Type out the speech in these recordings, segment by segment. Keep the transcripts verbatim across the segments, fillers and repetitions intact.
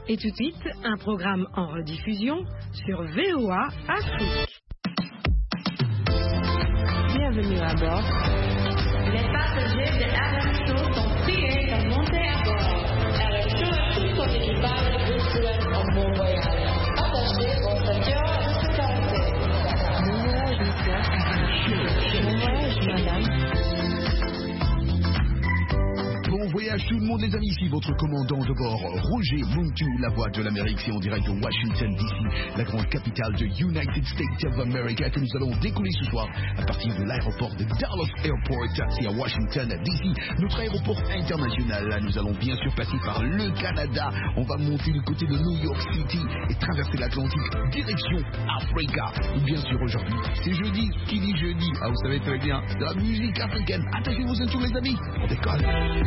Et tout de suite, un programme en rediffusion sur V O A Afrique. Bienvenue à bord. Les passagers de R M Show sont priés de monter à bord. R M Show et tout son équipage vous souhaitent un bon voyage. Attachez vos ceintures de sécurité. Bon voyage, monsieur. Bon voyage, madame. Bon voyage tout le monde les amis, ici votre commandant de bord, Roger Muntu, la voix de l'Amérique, c'est en direct de Washington D C, la grande capitale de United States of America, que nous allons décoller ce soir à partir de l'aéroport de Dallas Airport, c'est à Washington D C, notre aéroport international. Là, nous allons bien sûr passer par le Canada, on va monter du côté de New York City et traverser l'Atlantique, direction Africa. Et bien sûr aujourd'hui, c'est jeudi, qui dit jeudi, ah vous savez très bien, de la musique africaine. Attachez vos ceintures les amis, on décolle.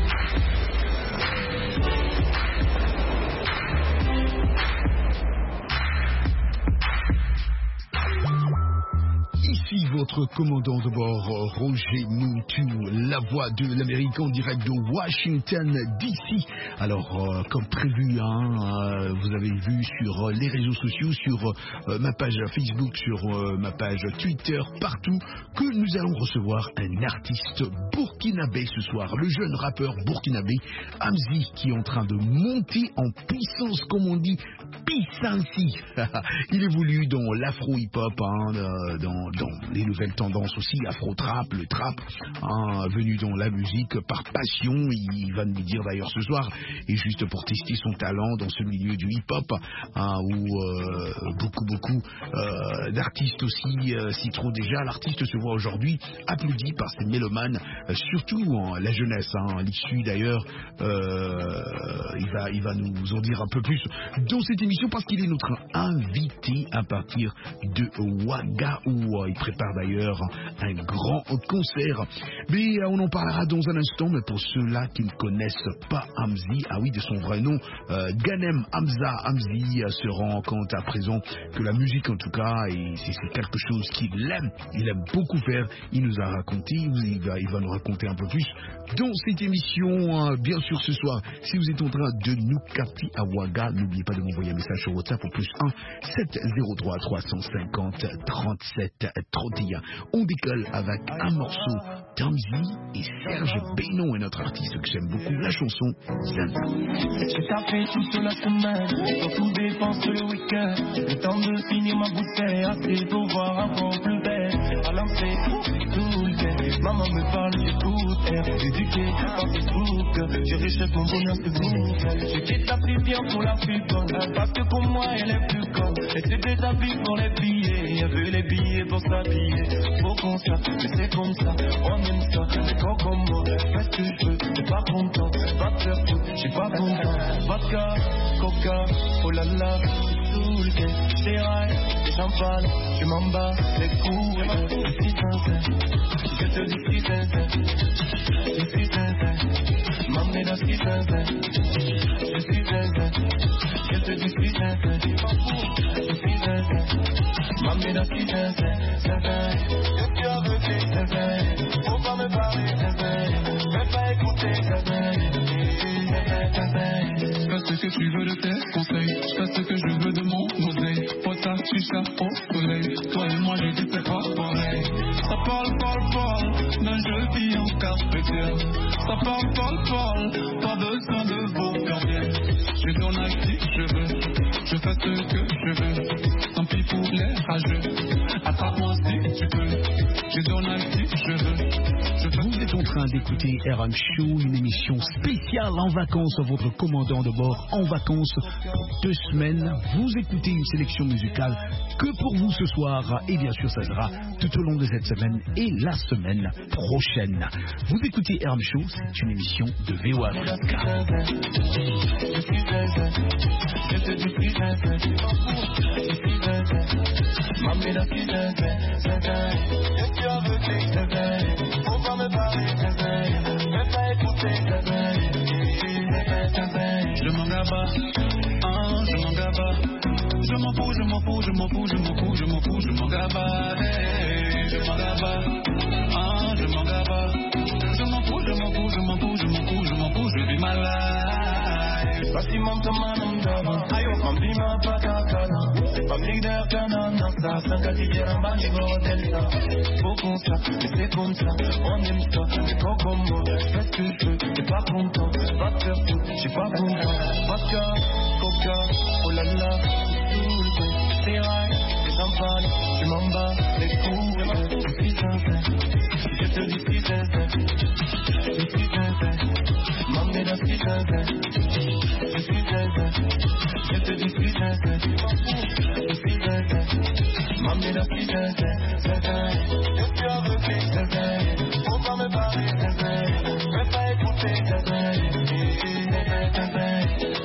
Ici votre commandant de bord, Roger Muntu, la voix de l'Amérique en direct de Washington D C. Alors, euh, comme prévu, hein, euh, vous avez vu sur les réseaux sociaux, sur euh, ma page Facebook, sur euh, ma page Twitter, partout, que nous allons recevoir un artiste burkinabé ce soir. Le jeune rappeur burkinabé Hamzi, qui est en train de monter en puissance, comme on dit, puissancy. Il évolue dans l'afro-hip-hop, hein, euh, dans dans les nouvelles tendances aussi, afro-trap, le trap, hein, venu dans la musique par passion, il va nous dire d'ailleurs ce soir, et juste pour tester son talent dans ce milieu du hip-hop, hein, où euh, beaucoup, beaucoup euh, d'artistes aussi euh, s'y trouvent déjà. L'artiste se voit aujourd'hui applaudi par ses mélomanes, euh, surtout hein, la jeunesse, hein, l'issue d'ailleurs, euh, il, va, il va nous en dire un peu plus dans cette émission, parce qu'il est notre invité à partir de Ouagaougou. Il prépare d'ailleurs un grand concert, mais on en parlera dans un instant. Mais pour ceux-là qui ne connaissent pas Hamzi, ah oui, de son vrai nom, euh, Ganem Hamza Hamzi euh, se rend compte à présent que la musique en tout cas, et c'est, c'est quelque chose qu'il aime, il aime beaucoup faire. Il nous a raconté, il va, il va nous raconter un peu plus dans cette émission. Hein, bien sûr ce soir, si vous êtes en train de nous capter à Ouaga, n'oubliez pas de m'envoyer un message sur WhatsApp au plus un sept zéro trois trois cent cinquante trente-sept trente et un. On décolle avec un morceau d'Hamzi et Serge Beynon est notre artiste que j'aime beaucoup, la chanson Zaza. J'ai tapé toute la semaine, sur tout dépense le week-end. Le temps de finir ma bouteille, assez pour voir un peu plus belle. Balancer tout le temps, maman me parle, j'écoute. Éduqué par Facebook, je richesse mon bonheur, c'est vous. Je quitte la plus bien pour la plus bonne, parce que pour moi elle est plus conne. Et c'est des habits pour les billets, elle veut les billets pour s'habiller. Faut qu'on ça, mais c'est comme ça, on aime ça. C'est quand comme moi, fais ce que je veux, t'es pas content, va te faire tout, j'suis pas content. Vodka, coca, oh là là, tout le temps, j't'ai raille, des champagne, je m'en bats les couilles. Je suis sincère, je te dis si sincère, je suis sincère, maman est si sincère, je suis sincère, je te dis si sincère, je suis sincère, maman est si sincère, sincère, je suis aveuglé, sincère, faut pas me parler, sincère, fais pas écouter, sincère, sincère, sincère. Je fais ce que tu veux de tes conseils, je fais ce que je veux de mon oseille. Pota, chicha au soleil, toi et moi j'ai dit c'est pas pareil. Ça parle, parle, parle, d'un jeu vie en carpetière. Ça parle, parle, parle, pas besoin de vocabulaire. Je donne à qui je veux, je fais ce que je veux. Tant pis pour les rageux, attrape-moi si tu peux. Je donne à qui je veux. Vous êtes en train d'écouter R M Show, une émission spéciale en vacances. Votre commandant de bord en vacances pour deux semaines. Vous écoutez une sélection musicale que pour vous ce soir. Et bien sûr, ça sera tout au long de cette semaine et la semaine prochaine. Vous écoutez R M Show, c'est une émission de V O A Africa. Je m'en gaba, ah, je m'en gaba. Je m'en fous, je m'en fous, je m'en fous, je m'en fous, je m'en fous, je m'en gaba. Hey, je m'en gaba, ah, je m'en gaba. Je m'en fous, je m'en fous, je m'en fous, je m'en fous, je m'en fous, je vis ma life. Basi mantamanam daba, mambima patakana. Mamlik der canana, ça, sans quotidien, bani delta. Faut qu'on ça, mais c'est comme ça, on aime ça. Mais quand comme moi, fais ce que je veux, t'es pas content. Va te faire tout, j'suis pas content. Vodka, coca, oh là là, tout le temps. C'est vrai, c'est sympa, tu m'en bats les couilles. Je suis sincère, je te dis si sincère. Je suis sincère, m'emmener dans ce qui sincère. Je suis sincère, je te dis si sincère. Je suis sincère, m'emmener dans ce qui sincère. Sincère, je suis aveuglé, sincère. Faut pas me parler, sincère. Je vais pas écouter, sincère. Sincère, sincère.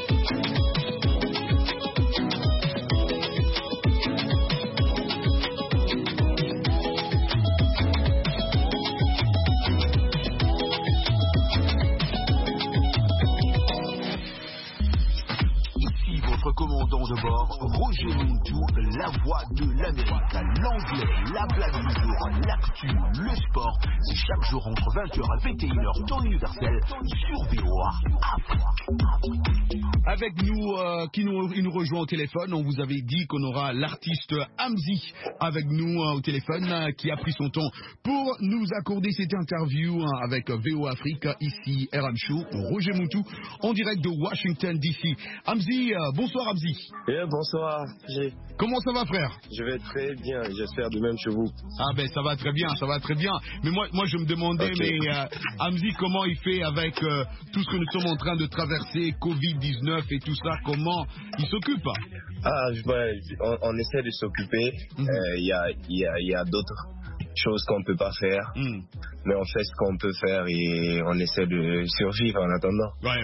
Commandant de bord, Roger Muntu, la voix de l'Amérique, l'anglais, la blague du jour, l'actu, le sport, c'est chaque jour entre vingt heures et vingt et une heures, temps universel, sur V O A Afrique. Avec nous, euh, qui nous, il nous rejoint au téléphone, on vous avait dit qu'on aura l'artiste Hamzy avec nous euh, au téléphone, euh, qui a pris son temps pour nous accorder cette interview euh, avec V O A Afrique, ici R M Show, Roger Muntu, en direct de Washington D C. Hamzy, euh, bonsoir Hamzy. Yeah, bonsoir, G. Comment ça va frère? Je vais très bien, j'espère de même chez vous. Ah ben ça va très bien, ça va très bien. Mais moi, moi je me demandais, okay. mais euh, Hamzy, comment il fait avec euh, tout ce que nous sommes en train de traverser, covid dix-neuf et tout ça, comment il s'occupe? Ah, ouais, on, on essaie de s'occuper. Il mm-hmm. euh, y a, y a, y a d'autres choses qu'on ne peut pas faire, mm. mais on fait ce qu'on peut faire et on essaie de survivre en attendant. Ouais,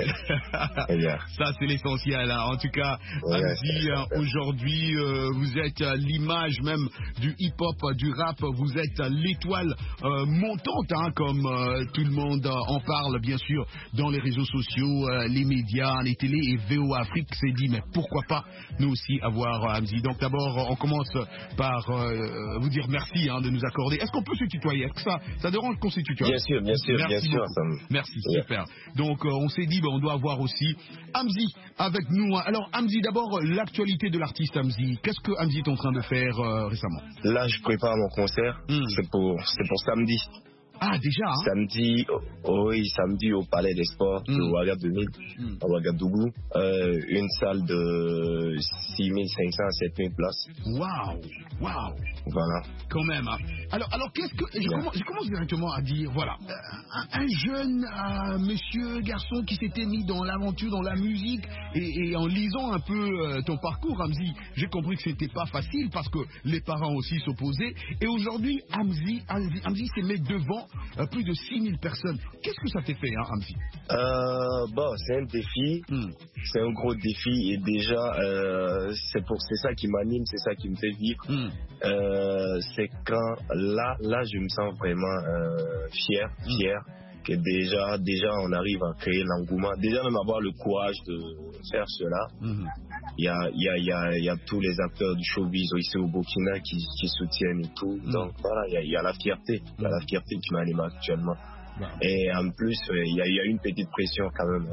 ouais, ouais. Ça, c'est l'essentiel. Hein. En tout cas, ouais, Hamzy, euh, aujourd'hui, euh, vous êtes l'image même du hip-hop, du rap. Vous êtes l'étoile euh, montante, hein, comme euh, tout le monde en parle, bien sûr, dans les réseaux sociaux, euh, les médias, les télés. Et V O A Afrique s'est dit, mais pourquoi pas nous aussi avoir euh, Hamzy. Donc d'abord, on commence par euh, vous dire merci hein, de nous accorder. Est-ce qu'on peut se tutoyer? Est-ce que ça, ça dérange qu'on se tutoie? Bien sûr, bien sûr, Merci bien beaucoup. sûr. Ça me... Merci, yeah. Super. Donc, euh, on s'est dit, bah, on doit avoir aussi Hamzy avec nous. Alors, Hamzy, d'abord, l'actualité de l'artiste Hamzy. Qu'est-ce que Hamzy est en train de faire euh, récemment? Là, je prépare mon concert. Mm. C'est pour, c'est pour samedi. Ah, déjà hein? Samedi, oh, oui, samedi au Palais des Sports mm. de Ouagadougou, mm. à Ouagadougou. Euh, une salle de six mille cinq cents à sept mille places. Waouh, waouh. Voilà. Quand même. Hein. Alors, alors qu'est-ce que... Je, yeah. commence, je commence directement à dire, voilà, euh, un, un jeune euh, monsieur, garçon qui s'était mis dans l'aventure, dans la musique, et, et en lisant un peu euh, ton parcours, Hamzy, j'ai compris que c'était pas facile parce que les parents aussi s'opposaient. Et aujourd'hui, Hamzy, Hamzy, Hamzy s'est mis devant euh, plus de six mille personnes. Qu'est-ce que ça t'a fait, hein, Hamzy? euh, Bon, c'est un défi. Mm. C'est un gros défi. Et déjà, euh, c'est, pour, c'est ça qui m'anime, c'est ça qui me fait vivre. Mm. Euh, c'est quand là, là, je me sens vraiment euh, fier, fier mm. que déjà, déjà, on arrive à créer l'engouement. Déjà, même avoir le courage de faire cela. Mm. Il y a, il y a, il y a, il y a tous les acteurs du showbiz ici au Burkina qui, qui soutiennent et tout. Mm. Donc voilà, il y a, il y a la fierté, il y a la fierté qui m'anime actuellement. Wow. Et en plus, il y, a, il y a une petite pression quand même.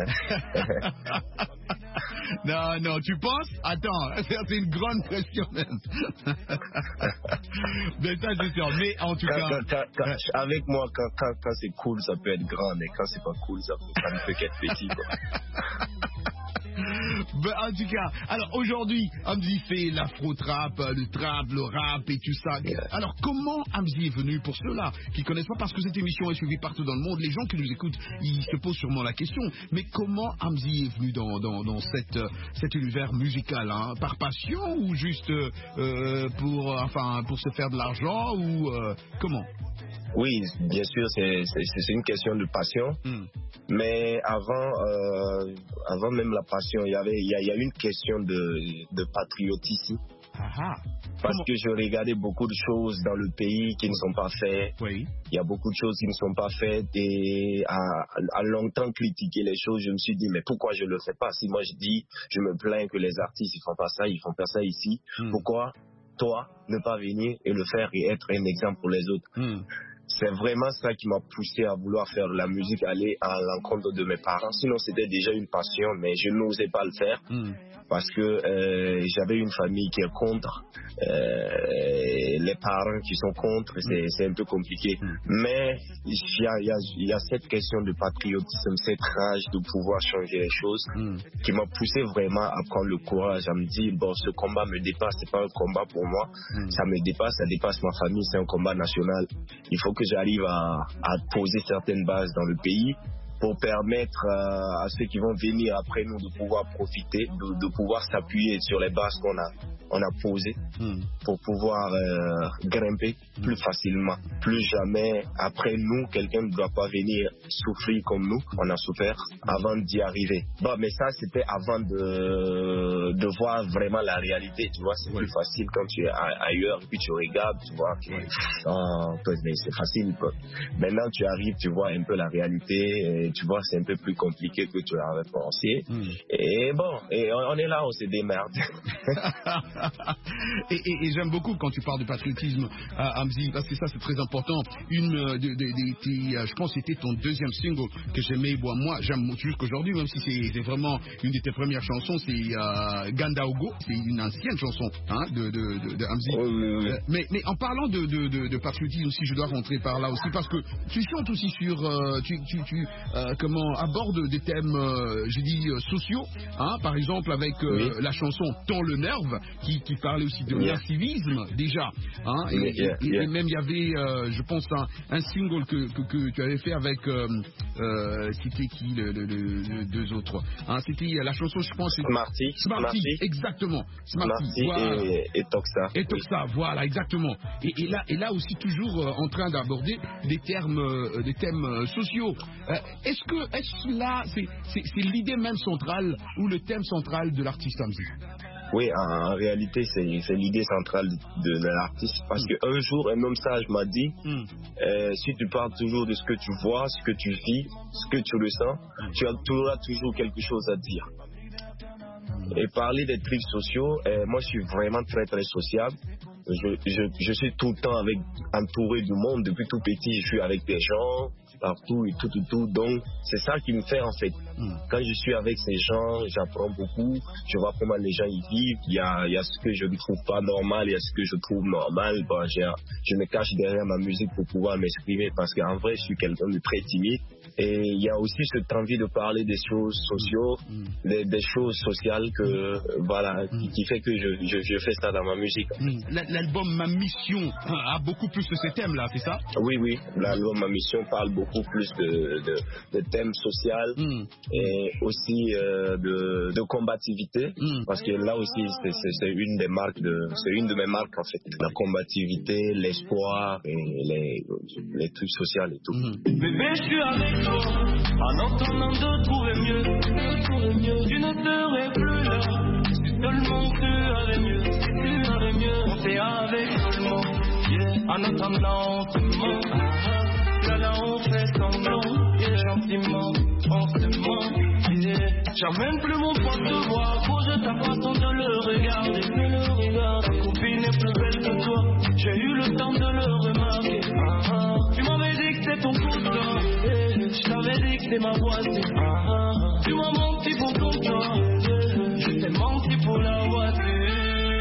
Hein. Non, non, tu penses? Attends, c'est une grande pression même. Mais ça, c'est sûr. Mais en tout quand, cas... Quand, quand, quand, euh... Avec moi, quand, quand, quand c'est cool, ça peut être grand. Mais quand c'est pas cool, ça, ça ne peut qu'être petit. Quoi. Ben, en tout cas, alors aujourd'hui, Hamzy fait l'afro-trap, le trap, le rap et tout ça. Yeah. Alors comment Hamzy est venu, pour ceux-là qui ne connaissent pas, parce que cette émission est suivie partout dans le monde, les gens qui nous écoutent, ils se posent sûrement la question, mais comment Hamzy est venu dans, dans, dans cette, cet univers musical, hein? Par passion ou juste euh, pour, enfin, pour se faire de l'argent ou euh, comment? Oui, bien sûr, c'est, c'est, c'est une question de passion. Mm. Mais avant, euh, avant même la passion, il y avait, il y a, il y a une question de, de patriotisme. Aha. Parce Comment? que je regardais beaucoup de choses dans le pays qui ne sont pas faites. Oui. Il y a beaucoup de choses qui ne sont pas faites et à, à longtemps critiquer les choses, je me suis dit mais pourquoi je le fais pas? Si moi je dis, je me plains que les artistes ils font pas ça, ils font pas ça ici. Mm. Pourquoi toi ne pas venir et le faire et être un exemple pour les autres? Mm. c'est vraiment ça qui m'a poussé à vouloir faire de la musique, aller à l'encontre de mes parents. Sinon, c'était déjà une passion, mais je n'osais pas le faire mm. parce que euh, j'avais une famille qui est contre, euh, les parents qui sont contre, c'est, c'est un peu compliqué. Mm. Mais il y a, il y, a, il y a cette question de patriotisme, cette rage de pouvoir changer les choses mm. qui m'a poussé vraiment à prendre le courage, à me dire, bon, ce combat me dépasse, c'est pas un combat pour moi, mm. ça me dépasse, ça dépasse ma famille, c'est un combat national. Il faut que j'arrive à, à poser certaines bases dans le pays pour permettre euh, à ceux qui vont venir après nous de pouvoir profiter, de, de pouvoir s'appuyer sur les bases qu'on a, on a posées mm. pour pouvoir euh, grimper mm. plus facilement. Plus jamais, après nous, quelqu'un ne doit pas venir souffrir comme nous, on a souffert avant d'y arriver. Bon, mais ça, c'était avant de, de voir vraiment la réalité, tu vois, c'est oui. plus facile quand tu es ailleurs, puis tu regardes, tu vois, tu, oh, mais c'est facile, quoi. Maintenant, tu arrives, tu vois un peu la réalité, et tu vois, c'est un peu plus compliqué que tu avais pensé. Mm. Et bon, et on, on est là, on se démerde. et, et, et j'aime beaucoup quand tu parles de patriotisme, euh, Hamzy, parce que ça c'est très important. Une de, de, de, de, de, je pense que c'était ton deuxième single que j'aimais. Bon, moi, j'aime jusqu'aujourd'hui, même si c'est, c'est vraiment une de tes premières chansons, c'est euh, Gandaogo, c'est une ancienne chanson hein, de, de, de, de Hamzy. Oui, oui, oui. Euh, mais, mais en parlant de, de, de, de patriotisme aussi, je dois rentrer par là aussi, parce que tu chantes aussi sur, euh, tu, tu, tu euh, comment abordes des thèmes, euh, je dis euh, sociaux, hein, par exemple avec euh, oui. la chanson Ton le Nerve, qui, qui parlait aussi de yeah. l'incivisme déjà, hein, et, yeah, et, yeah. et même il y avait, euh, je pense, un, un single que, que, que tu avais fait avec, euh, euh, c'était qui le, le, le, le deux autres, hein, c'était la chanson, je pense, Smarty, Smarty, Smarty. exactement, Smarty, Smarty voilà. et, et Toxa, et Toxa, oui. voilà, exactement, et, et là, et là aussi toujours euh, en train d'aborder des termes, euh, des thèmes euh, sociaux. Euh, est-ce que, est-ce là, c'est, c'est, c'est l'idée même centrale ou le thème central de l'artiste Hamzy? Oui, en, en réalité, c'est, c'est l'idée centrale de, de l'artiste. Parce mm. qu'un jour, un homme sage m'a dit, mm. euh, si tu parles toujours de ce que tu vois, ce que tu vis, ce que tu ressens, mm. tu auras toujours quelque chose à dire. Mm. Et parler des trucs sociaux, euh, moi, je suis vraiment très, très sociable. Je, je, je suis tout le temps avec, entouré du monde. Depuis tout petit, je suis avec des gens partout et tout, tout, tout. Donc, c'est ça qui me fait en fait. Mm. Quand je suis avec ces gens, j'apprends beaucoup. Je vois comment les gens y vivent. Il y a, il y a ce que je ne trouve pas normal, il y a ce que je trouve normal. Bon, je me cache derrière ma musique pour pouvoir m'exprimer parce qu'en vrai, je suis quelqu'un de très timide. Et il y a aussi cette envie de parler des choses sociaux, mm. des, des choses sociales que, voilà, mm. qui, qui fait que je, je, je fais ça dans ma musique. Mm. L'album Ma Mission a beaucoup plus de ces thèmes-là, c'est ça? Oui, oui. L'album Ma Mission parle beaucoup plus de, de, de thèmes sociaux mm. et aussi euh, de, de combativité, mm. parce que là aussi, c'est, c'est, c'est une des marques de, c'est une de mes marques en fait. La combativité, l'espoir et les, les trucs sociaux et tout. Mm. Bébé, je suis avec toi, en entendant de trouver mieux, de trouver mieux. Tu ne serais plus là, si seulement tu avais mieux, si tu avais mieux. On t'est avec tout le monde, yeah. En attendant, on te ment. Là, là, on fait semblant, yeah. Gentiment, on se ment, yeah. J'amène plus mon poids de voir, à cause de ta façon de le regarder, de le regarder. Ta copine est plus belle que toi, j'ai eu le temps de le remarquer. Ah, ah. Tu m'avais dit que c'est ton cousin, yeah. Je t'avais dit que c'est ma voisine. Ah, ah. Tu m'as menti pour ton temps, yeah. Je t'ai menti pour la voiture.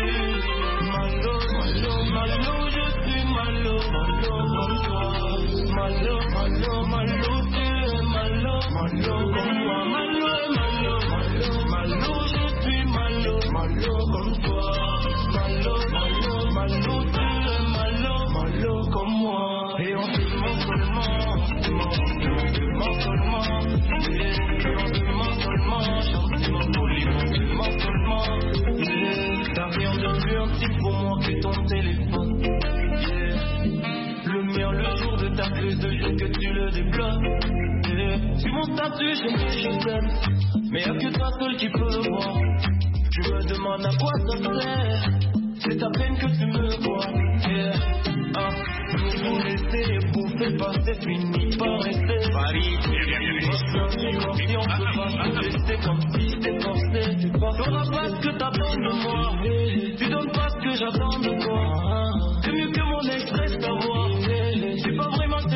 Malo, malo, malo, je suis malo, malo comme toi. Malo, malo, malo, tu es malo, malo comme moi. Malo, malo, malo, malo, je suis malo, malo comme toi. Malo, malo, malo, tu es malo, malo comme moi. Et on se ment seulement, on se ment, on se ment seulement. Et on se ment seulement, gentiment, poliment, on se ment seulement. Yeah. T'as rien de plus intime pour moi que ton téléphone. Yeah. Le mien le jour de ta crise de jour que tu le débloques. Yeah. Sur mon statut, je me je t'aime. Mais y'a que toi seul qui peux le voir. Je me demande à quoi ça sert. C'est ta peine que tu me vois. Yeah. Ah. Nous laisser bouffer, passer, fini par rester. Paris, si on peut pas se laisser comme si t'es forcé. Tu feras pas ce que t'attends de moi. Tu donnes pas ce que j'attends de toi. C'est mieux que mon extrait savoir. C'est pas vraiment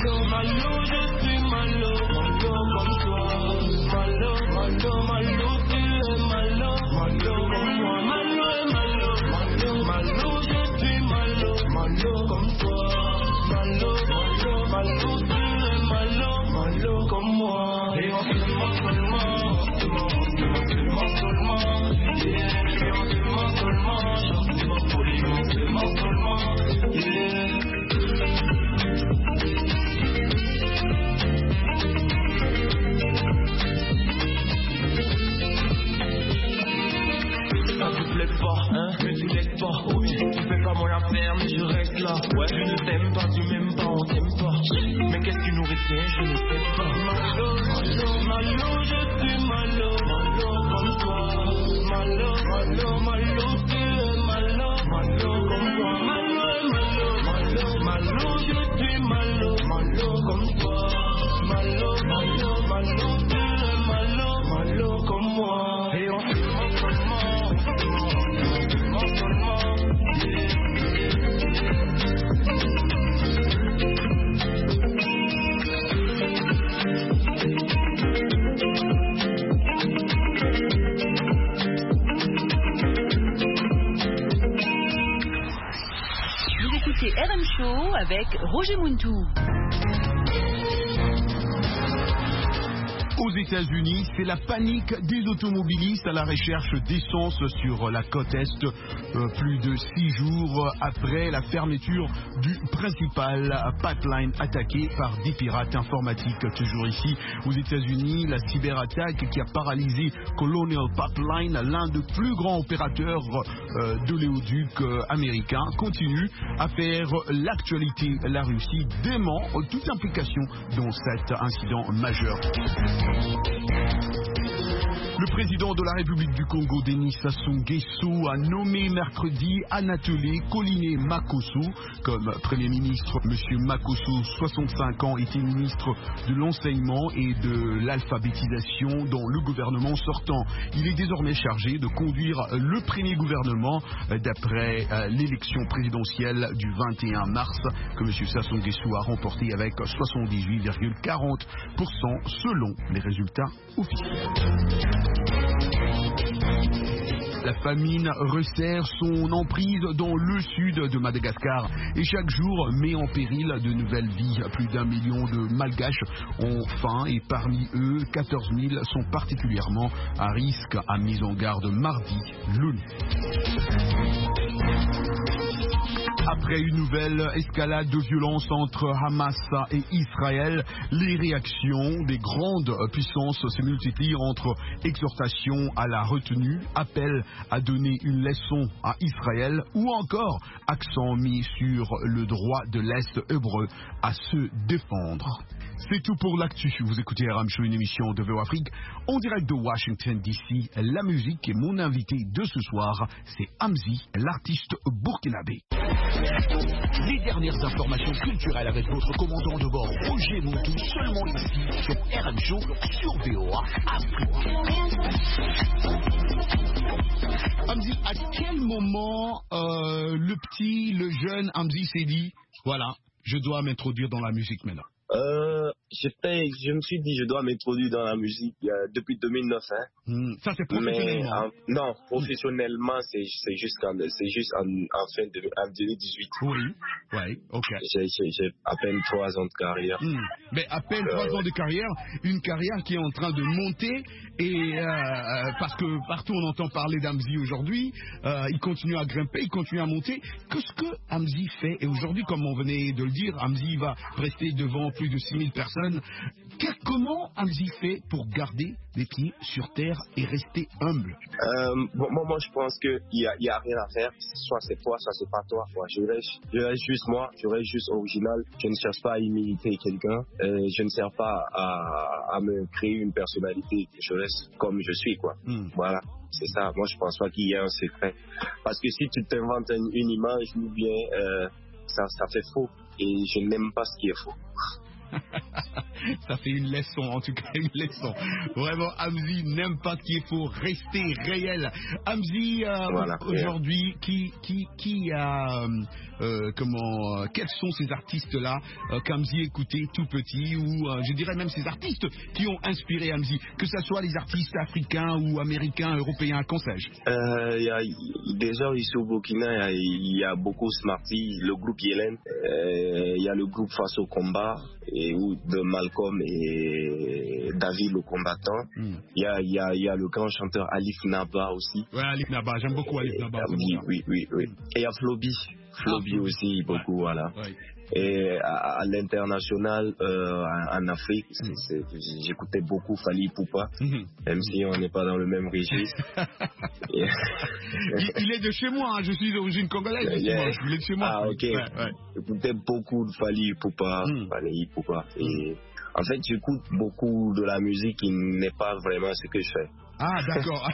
malo, malo, je suis malo, malo comme toi. Malo, malo, malo, tu es malo, malo comme moi. Malo et malo, malo, malo, je suis malo, malo comme toi. Malo, malo, malo, tu es malo, malo comme moi. Et on se ment seulement, seulement, seulement, seulement. Yeah, et on se ment seulement, gentiment, poliment, seulement, seulement. Yeah. Pas, hein, mais tu laisses pas, oui. Tu fais pas mon affaire, mais je reste là. Ouais, je ne t'aime pas, tu m'aimes pas, on t'aime pas. Mais qu'est-ce qui nous retient, je ne sais pas. Malo, malo, malo, je suis malo, malo comme toi. Malo, malo, malo, tu es malo, malo comme toi. Malo, malo, malo, malo, je suis malo, malo comme toi. Malo, malo, malo, tu es malo, malo comme moi. Et on se ment seulement. Vous écoutez R M Show avec Roger Muntou. Aux États-Unis, c'est la panique des automobilistes à la recherche d'essence sur la côte Est, euh, plus de six jours après la fermeture du principal pipeline attaqué par des pirates informatiques. Toujours ici, aux États-Unis, la cyberattaque qui a paralysé Colonial Pipeline, l'un des plus grands opérateurs euh, d'oléoduc euh, américains, continue à faire l'actualité. La Russie dément toute implication dans cet incident majeur. Le président de la République du Congo, Denis Sassou Nguesso, a nommé mercredi Anatole Koliné Makosso comme Premier ministre. Monsieur Makosso, soixante-cinq ans, était ministre de l'enseignement et de l'alphabétisation dans le gouvernement sortant. Il est désormais chargé de conduire le premier gouvernement d'après l'élection présidentielle du vingt et un mars que Monsieur Sassou Nguesso a remporté avec soixante-dix-huit virgule quarante pour cent selon les résultats officiels. La famine resserre son emprise dans le sud de Madagascar et chaque jour met en péril de nouvelles vies. Plus d'un million de Malgaches ont faim et parmi eux, quatorze mille sont particulièrement à risque, a mis en garde mardi l'ONU. Après une nouvelle escalade de violence entre Hamas et Israël, les réactions des grandes puissances se multiplient entre exhortation à la retenue, appel à donner une leçon à Israël ou encore accent mis sur le droit de l'Est hébreu à se défendre. C'est tout pour l'actu. Vous écoutez R M Show, une émission de V O Afrique en direct de Washington D C. La musique et mon invité de ce soir, c'est Hamzi, l'artiste burkinabé. Les dernières informations culturelles avec votre commandant de bord, Roger Muntou, seulement ici sur R M Show sur V O A Afrique. Hamzi, à quel moment euh, le petit, le jeune Hamzi s'est dit, voilà, je dois m'introduire dans la musique maintenant? Euh, j'étais, je me suis dit, je dois m'introduire dans la musique euh, depuis deux mille neuf. Hein. Mmh, ça, c'est professionnellement. Mais, en, non, professionnellement, mmh. c'est, c'est juste, en, c'est juste en, en fin de en deux mille dix-huit. Oui, oui, ok. J'ai, j'ai, j'ai à peine trois ans de carrière. Mmh. Mais à peine trois euh, ans de carrière, une carrière qui est en train de monter. Et euh, parce que partout on entend parler d'Hamzi aujourd'hui, euh, il continue à grimper, il continue à monter. Qu'est-ce que Hamzi fait? Et aujourd'hui, comme on venait de le dire, Hamzi va rester devant plus de six mille personnes. Que, comment Hamzi fait pour garder les pieds sur terre et rester humble? euh, bon, moi, moi, je pense qu'il n'y a, y a rien à faire. Soit c'est toi, soit c'est pas toi. Moi, je, reste, je reste juste moi, je reste juste original. Je ne cherche pas à imiter quelqu'un. Euh, je ne cherche pas à, à me créer une personnalité. Je reste comme je suis, quoi. Mm. Voilà. C'est ça. Moi, je pense pas qu'il y ait un secret. Parce que si tu t'inventes une, une image ou bien euh, ça, ça fait faux. Et je n'aime pas ce qui est faux. Ça fait une leçon, en tout cas une leçon. Vraiment, Hamzy n'aime pas qu'il faut rester réel. Hamzy, euh, voilà, aujourd'hui, qui, qui, qui a, euh, comment, euh, quels sont ces artistes-là euh, qu'Hamzy écoutait tout petit, ou euh, je dirais même ces artistes qui ont inspiré Hamzy, que ce soit les artistes africains ou américains, européens, qu'en sais-je? euh, y a, Déjà ici au Burkina, il y, y a beaucoup Smarty, le groupe Yélène, il euh, y a le groupe Face au combat, et, où, de Malcolm et David le combattant. Il mm. y, a, y, a, y a le grand chanteur Alif Naba aussi. Ouais, Alif Naba, j'aime beaucoup Alif Naba. Et, oui, oui, oui, oui. Et il y a Floby, Floby ah, aussi, ouais. beaucoup, voilà. Ouais. Et à, à l'international, euh, en Afrique, c'est, c'est, j'écoutais beaucoup Fally Ipupa, mm-hmm. même si on n'est pas dans le même registre. il, il est de chez moi, hein. Je suis d'origine congolaise, yeah. Il est de chez moi. Ah, ok. Ouais, ouais. J'écoutais beaucoup de Fally Ipupa, mm. Fally Ipupa. Et en fait, j'écoute beaucoup de la musique qui n'est pas vraiment ce que je fais. Ah, d'accord.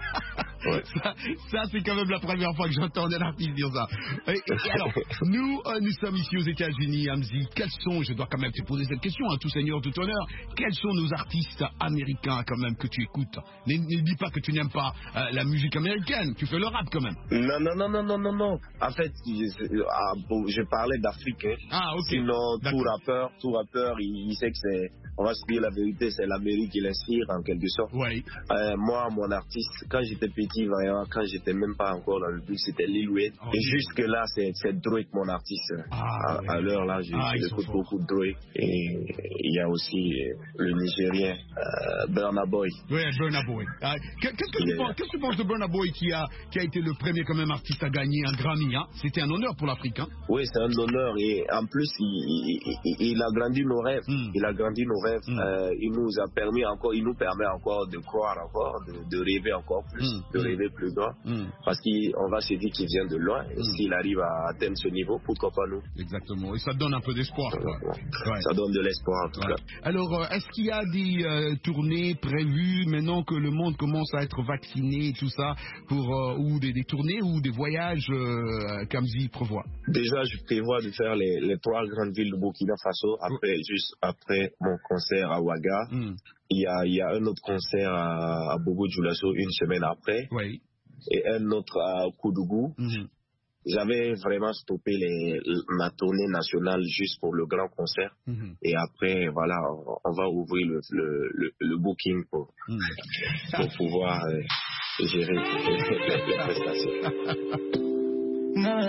Ouais. Ça, ça c'est quand même la première fois que j'entends un artiste dire ça. Et, et alors, nous, euh, nous sommes ici aux États-Unis, Hamzy. Quels sont, je dois quand même te poser cette question, hein, tout seigneur, tout honneur, quels sont nos artistes américains quand même que tu écoutes? Ne, ne dis pas que tu n'aimes pas euh, la musique américaine, tu fais le rap quand même. Non, non, non, non, non, non, non. En fait, je, ah, bon, je parlais d'Afrique. Hein. Ah, ok. Sinon, tout rappeur, tout rappeur, il, il sait que c'est, on va se dire la vérité, c'est l'Amérique qui l'inspire en quelque sorte. Oui. Euh, moi, mon artiste, quand j'étais petit, vraiment, quand j'étais même pas encore dans le but, c'était Lil Wayne. Oh, et jusque là, c'est, c'est Drake, mon artiste. Ah, à, oui. à l'heure là, ah, j'écoute beaucoup de Drake. Et il y a aussi le Nigérien euh, Burna Boy. Oui, Burna Boy. Ah, qu'est-ce que yeah. tu penses, qu'est-ce que tu penses de Burna Boy qui a qui a été le premier quand même artiste à gagner un Grammy, hein? C'était un honneur pour l'Afrique, hein? Oui, c'est un honneur, et en plus, il, il, il a grandi nos rêves. Mm. Il a grandi nos rêves. Mm. Euh, il nous a permis encore, il nous permet encore de croire encore, de, de rêver encore plus, mm. de rêver plus grand. Mm. Parce qu'on va se dire qu'il vient de loin, et mm. s'il arrive à atteindre ce niveau, pourquoi pas nous? Exactement, et ça donne un peu d'espoir, quoi. Ouais. Ouais. Ça donne de l'espoir, en tout ouais. cas. Alors, est-ce qu'il y a des euh, tournées prévues maintenant que le monde commence à être vacciné et tout ça, pour, euh, ou des, des tournées ou des voyages euh, qu'Hamzy prévoit? Déjà, je prévois de faire les, les trois grandes villes de Burkina Faso, après, mm. juste après mon concert à Ouaga. Mm. Il y a, il y a un autre concert à, à Bobo-Dioulasso une semaine après. Oui. Et un autre à Koudougou. Mm-hmm. J'avais vraiment stoppé les, ma tournée nationale juste pour le grand concert. Mm-hmm. Et après, voilà, on, on va ouvrir le, le, le, le booking pour, mm. pour pouvoir euh, gérer les, les prestations. No,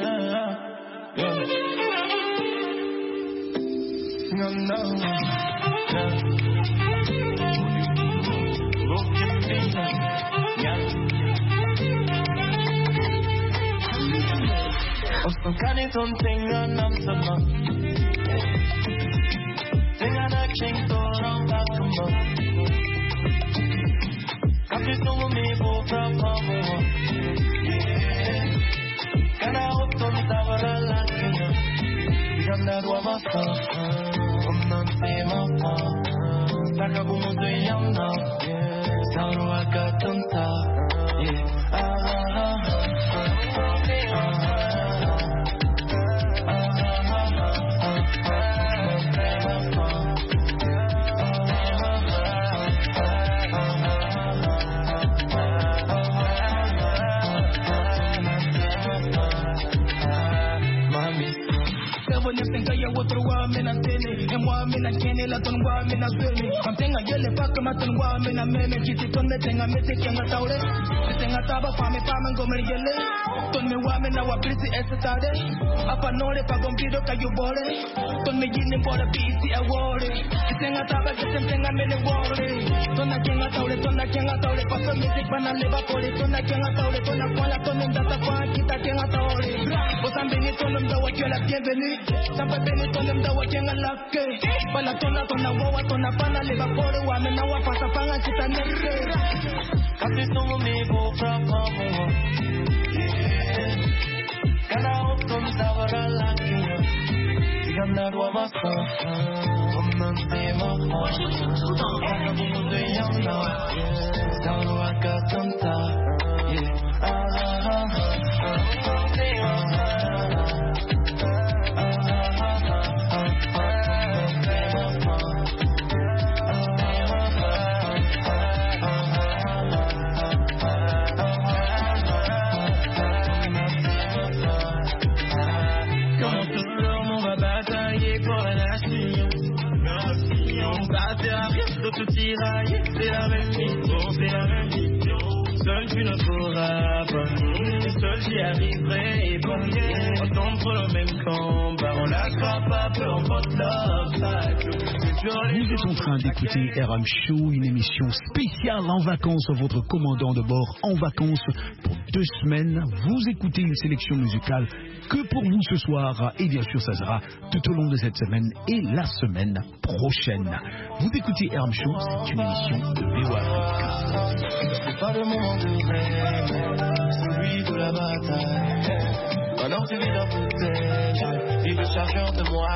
no, no, no. Often can it on thing and I'm so much. Thing and I can't go around back to me. Happy to me for problem. Yeah. Can I hope to the tower like you? You're not what I'm saying. I'm not saying my fault. Like a woman to young now. Yeah. Sorrow I got them top. Yeah. Ah, ah, ah. Otro woman and tene, and woman and kenny, let on woman as well. I'm saying I yell back a matin woman and men, and kitty from the thing I met it, young at all. The thing I thought about me, farm and go me yell. Don't me woman, now I'm busy as a tade. Up a nore, if I don't be the you bought it. Don't me in for the beat, I worry. The thing I thought about the same thing I made it worry. Don't I can't at all, don't I can't at all. But the music when I live up for it, don't I can't at all. Don't I call it, don't I can't get I can't at all. But I'm being told them that you're like bienvenue. Somebody told them that we're going to lock it. But I told them that I'm going to pana live up for the woman. Now I pass a fang and sit and neck. Happy to me go from home. Yeah. Can I hope to the tower like you? I'm not what I'm saying. I'm not saying my heart. I'm going to young now. Yeah. Now I got some time. Yeah. Ah, ah, ah, ah. bientôt tout ira, c'est la même vie, bon c'est la même vie. Seul tu ne pourras pas, seul j'y arriverai et bon, on tombe pour le même combat, on n'attrape pas, peu importe l'obstacle. Vous êtes en train d'écouter R M Show, une émission spéciale en vacances, votre commandant de bord en vacances pour deux semaines. Vous écoutez une sélection musicale que pour vous ce soir, et bien sûr ça sera tout au long de cette semaine et la semaine prochaine. Vous écoutez R M Show, c'est une émission de V O Afrique. C'est pas le moment de rêve, celui de la bataille. Alors tu vis dans bouteille, vive le chargeur de moi.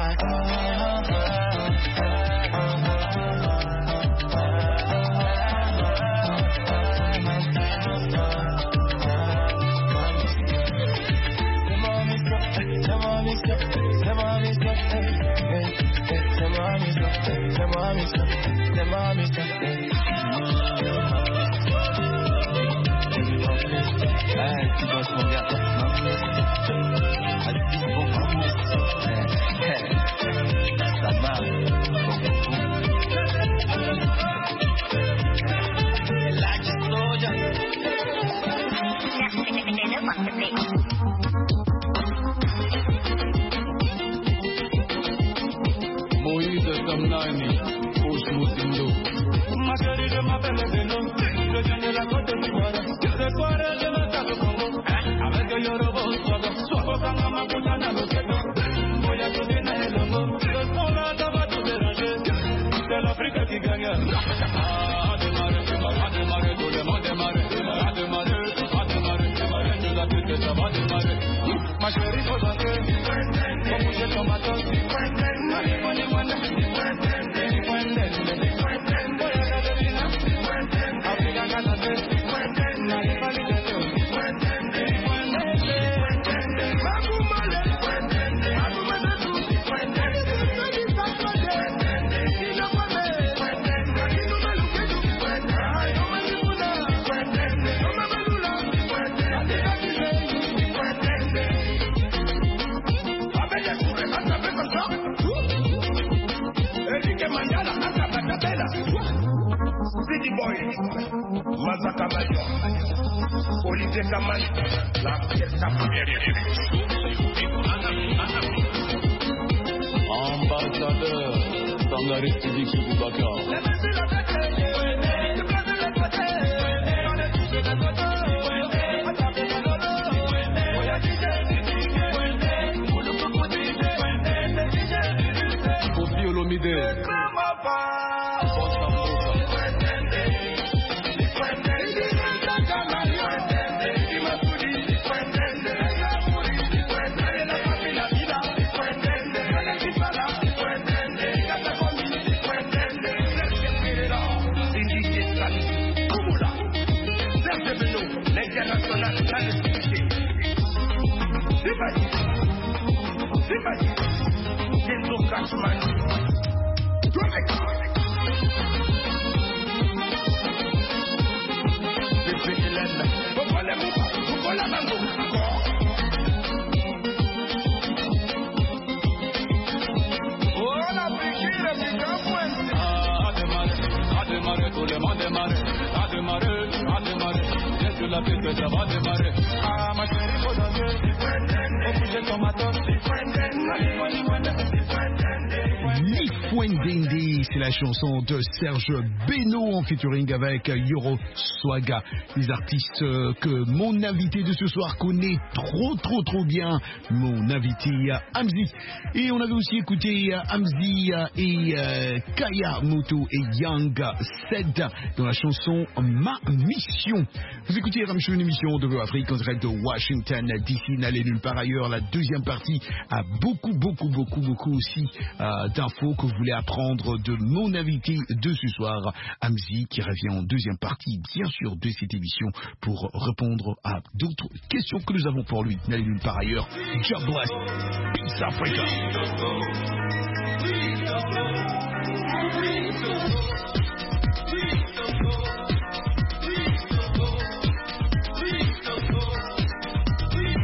Moïse Samnani, Osmo Sindo. Ma chérie, je m'appelle Beno, je viens de la côte d'Ivoire. C'est quoi le de la table Congo? Avec le Yoruba au Sogo, Sogo Kanga Makutana le Keto. Voyage tout bien à l'Elongo, le fond là, ça va tout déranger. C'est l'Afrique qui gagne. A démarrer, a démarrer, tout le monde démarrer. A démarrer, a démarrer, démarrer, tout la tête, ça va démarrer. Ma chérie, faut chanter, faut bouger ton matos. City Boy, Mazaka Mayo, Olivier Kaman, la fiesta Ambassadeur, Sangari Sidik Boubacar. Kofi Olomide. C'est la chanson de Serge Beno en featuring avec Yoro Swaga, les artistes que mon invité de ce soir connaît trop trop trop bien, mon invité Hamzi. Et on avait aussi écouté Hamzi et euh, Kaya Moto et Young Sed dans la chanson Ma Mission. Vous écoutez Ramchou, une émission de V O Afrique en direct de Washington D C. N'allez nulle part ailleurs. La deuxième partie a beaucoup beaucoup beaucoup beaucoup aussi euh, d'infos que vous voulez apprendre de mon invité de ce soir, Hamzi, qui revient en deuxième partie, bien sûr, de cette émission pour répondre à d'autres questions que nous avons pour lui. N'allez nulle part ailleurs. God bless. Peace Africa.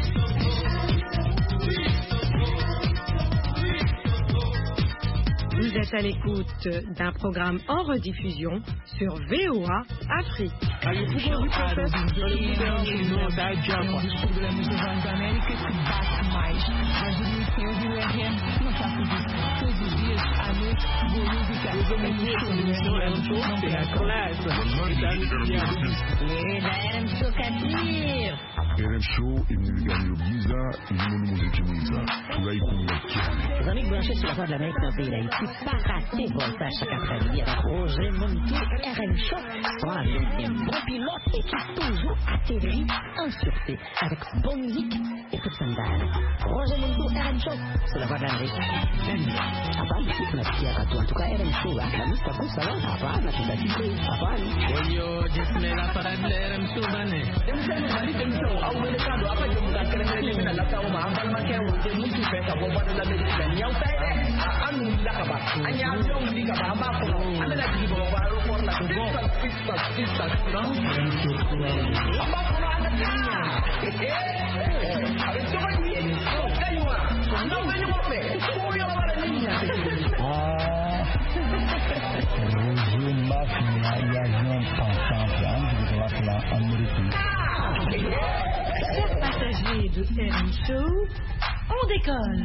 Vous êtes à l'écoute d'un programme en rediffusion sur V O A Afrique. R M Show est venu gagner au Giza, et nous nous nous utilisons. Tout là, il faut Les amis branchés sur la voie de l'Amérique dans le pays d'Haïti, pas rater voltage chaque après-midi avec Roger Montou, R M Show, soit un bon pilote et qui toujours atterrit en sûreté avec bonne musique et toute sandale. Roger Montou, R M Show, sur la voie de l'Amérique. Avant de tout notre pierre à toi, en tout cas R M Show, la musique à coup, ça va, avant, la petite activité, avant. Yo, disme la parade de R M Show, bané. Chers passagers de R M Show, on décolle.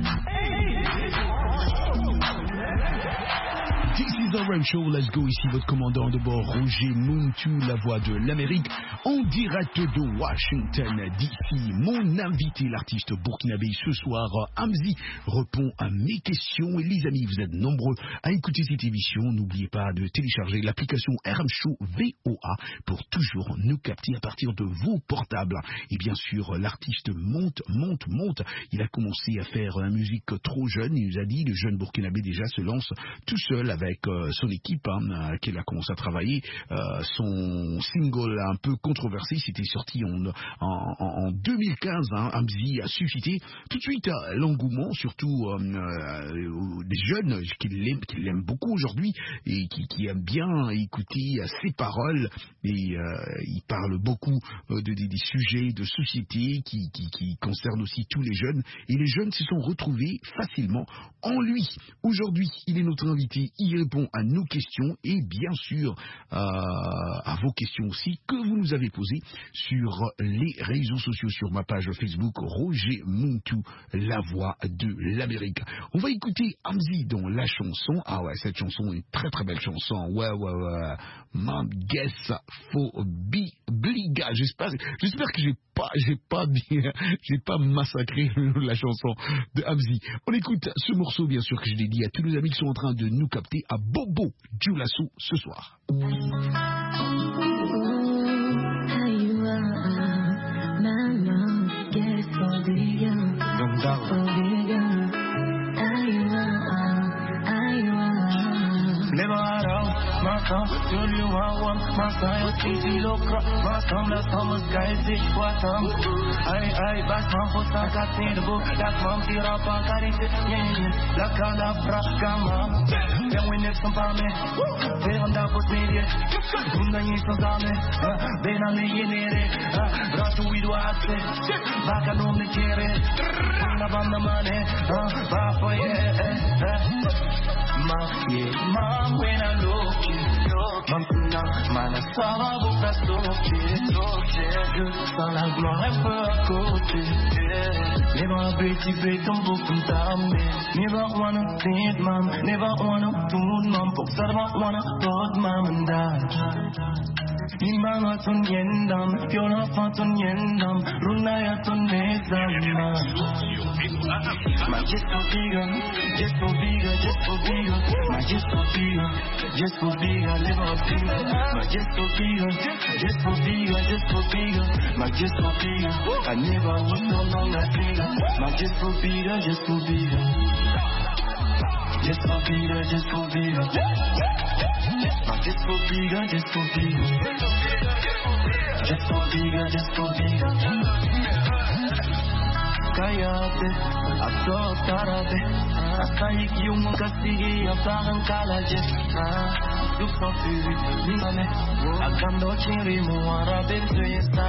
This is the R M Show, let's go, ici votre commandant de bord Roger Montou, la voix de l'Amérique, en direct de Washington D C. Mon invité, l'artiste burkinabé ce soir, Hamzi, répond à mes questions. Et les amis, vous êtes nombreux à écouter cette émission. N'oubliez pas de télécharger l'application R M Show V O A pour toujours nous capter à partir de vos portables. Et bien sûr, l'artiste monte, monte, monte. Il a commencé à faire la musique trop jeune. Il nous a dit, le jeune burkinabé déjà se lance tout seul avec avec euh, son équipe, hein, qu'il a commencé à travailler. Euh, son single un peu controversé, c'était sorti en, en, en deux mille quinze, hein, Hamzi a suscité tout de suite euh, l'engouement, surtout euh, euh, des jeunes qui l'aiment, qui l'aiment beaucoup aujourd'hui et qui, qui aiment bien écouter euh, ses paroles. Et euh, il parle beaucoup euh, de, de, des sujets de société qui, qui, qui concernent aussi tous les jeunes. Et les jeunes se sont retrouvés facilement en lui. Aujourd'hui, il est notre invité. Il répond à nos questions et bien sûr euh, à vos questions aussi que vous nous avez posées sur les réseaux sociaux, sur ma page Facebook Roger Montou, la voix de l'Amérique. On va écouter Hamzi dans la chanson. Ah ouais, cette chanson est une très très belle chanson. Ouais ouais ouais. Man guess for be bliga. J'espère, j'espère que j'ai pas, j'ai pas, j'ai pas massacré la chanson de Hamzi. On écoute ce morceau bien sûr que je l'ai dit à tous les amis qui sont en train de nous capter à Bobo Dioulasso ce soir. Jullie wawan, masa yo titi lokra, masam la samus gaisi watam. Ay ay bas man fosa katin bo, dak mam tira pa karite, yen la kala prakama. Then we need some pame, they on da potiri, unda yin some dame, they na me yenere, ratu widu ate, baka no me kere, na banda mane, ba for yeah. Ma yeah, ma when I look you. Maintenant, mana sera beau place d'ocher, je sens la gloire un peu à côté. Never pretty pretty comme beaucoup d'âme. Never wanna think mam, never wanna do mam. Pour ça, never wanna thought mam and dad. Imama ton yendam, Fiona ton yendam, Runaya ton nezama. Ma just for bigger, just for bigger, just for bigger. Ma just for bigger, just for bigger, live on bigger. Ma just for bigger, just for bigger, just for bigger. Ma just for bigger, I never was so long that bigger. Ma just for bigger, just for bigger. Just for bigger, just for bigger. Ma just for bigger, just for bigger. Just for bigger, just for bigger. Cállate, azótárate, hasta ahí que un castigue a pagan calaje. Look so good, dígame, acando chirimo árabe de esta.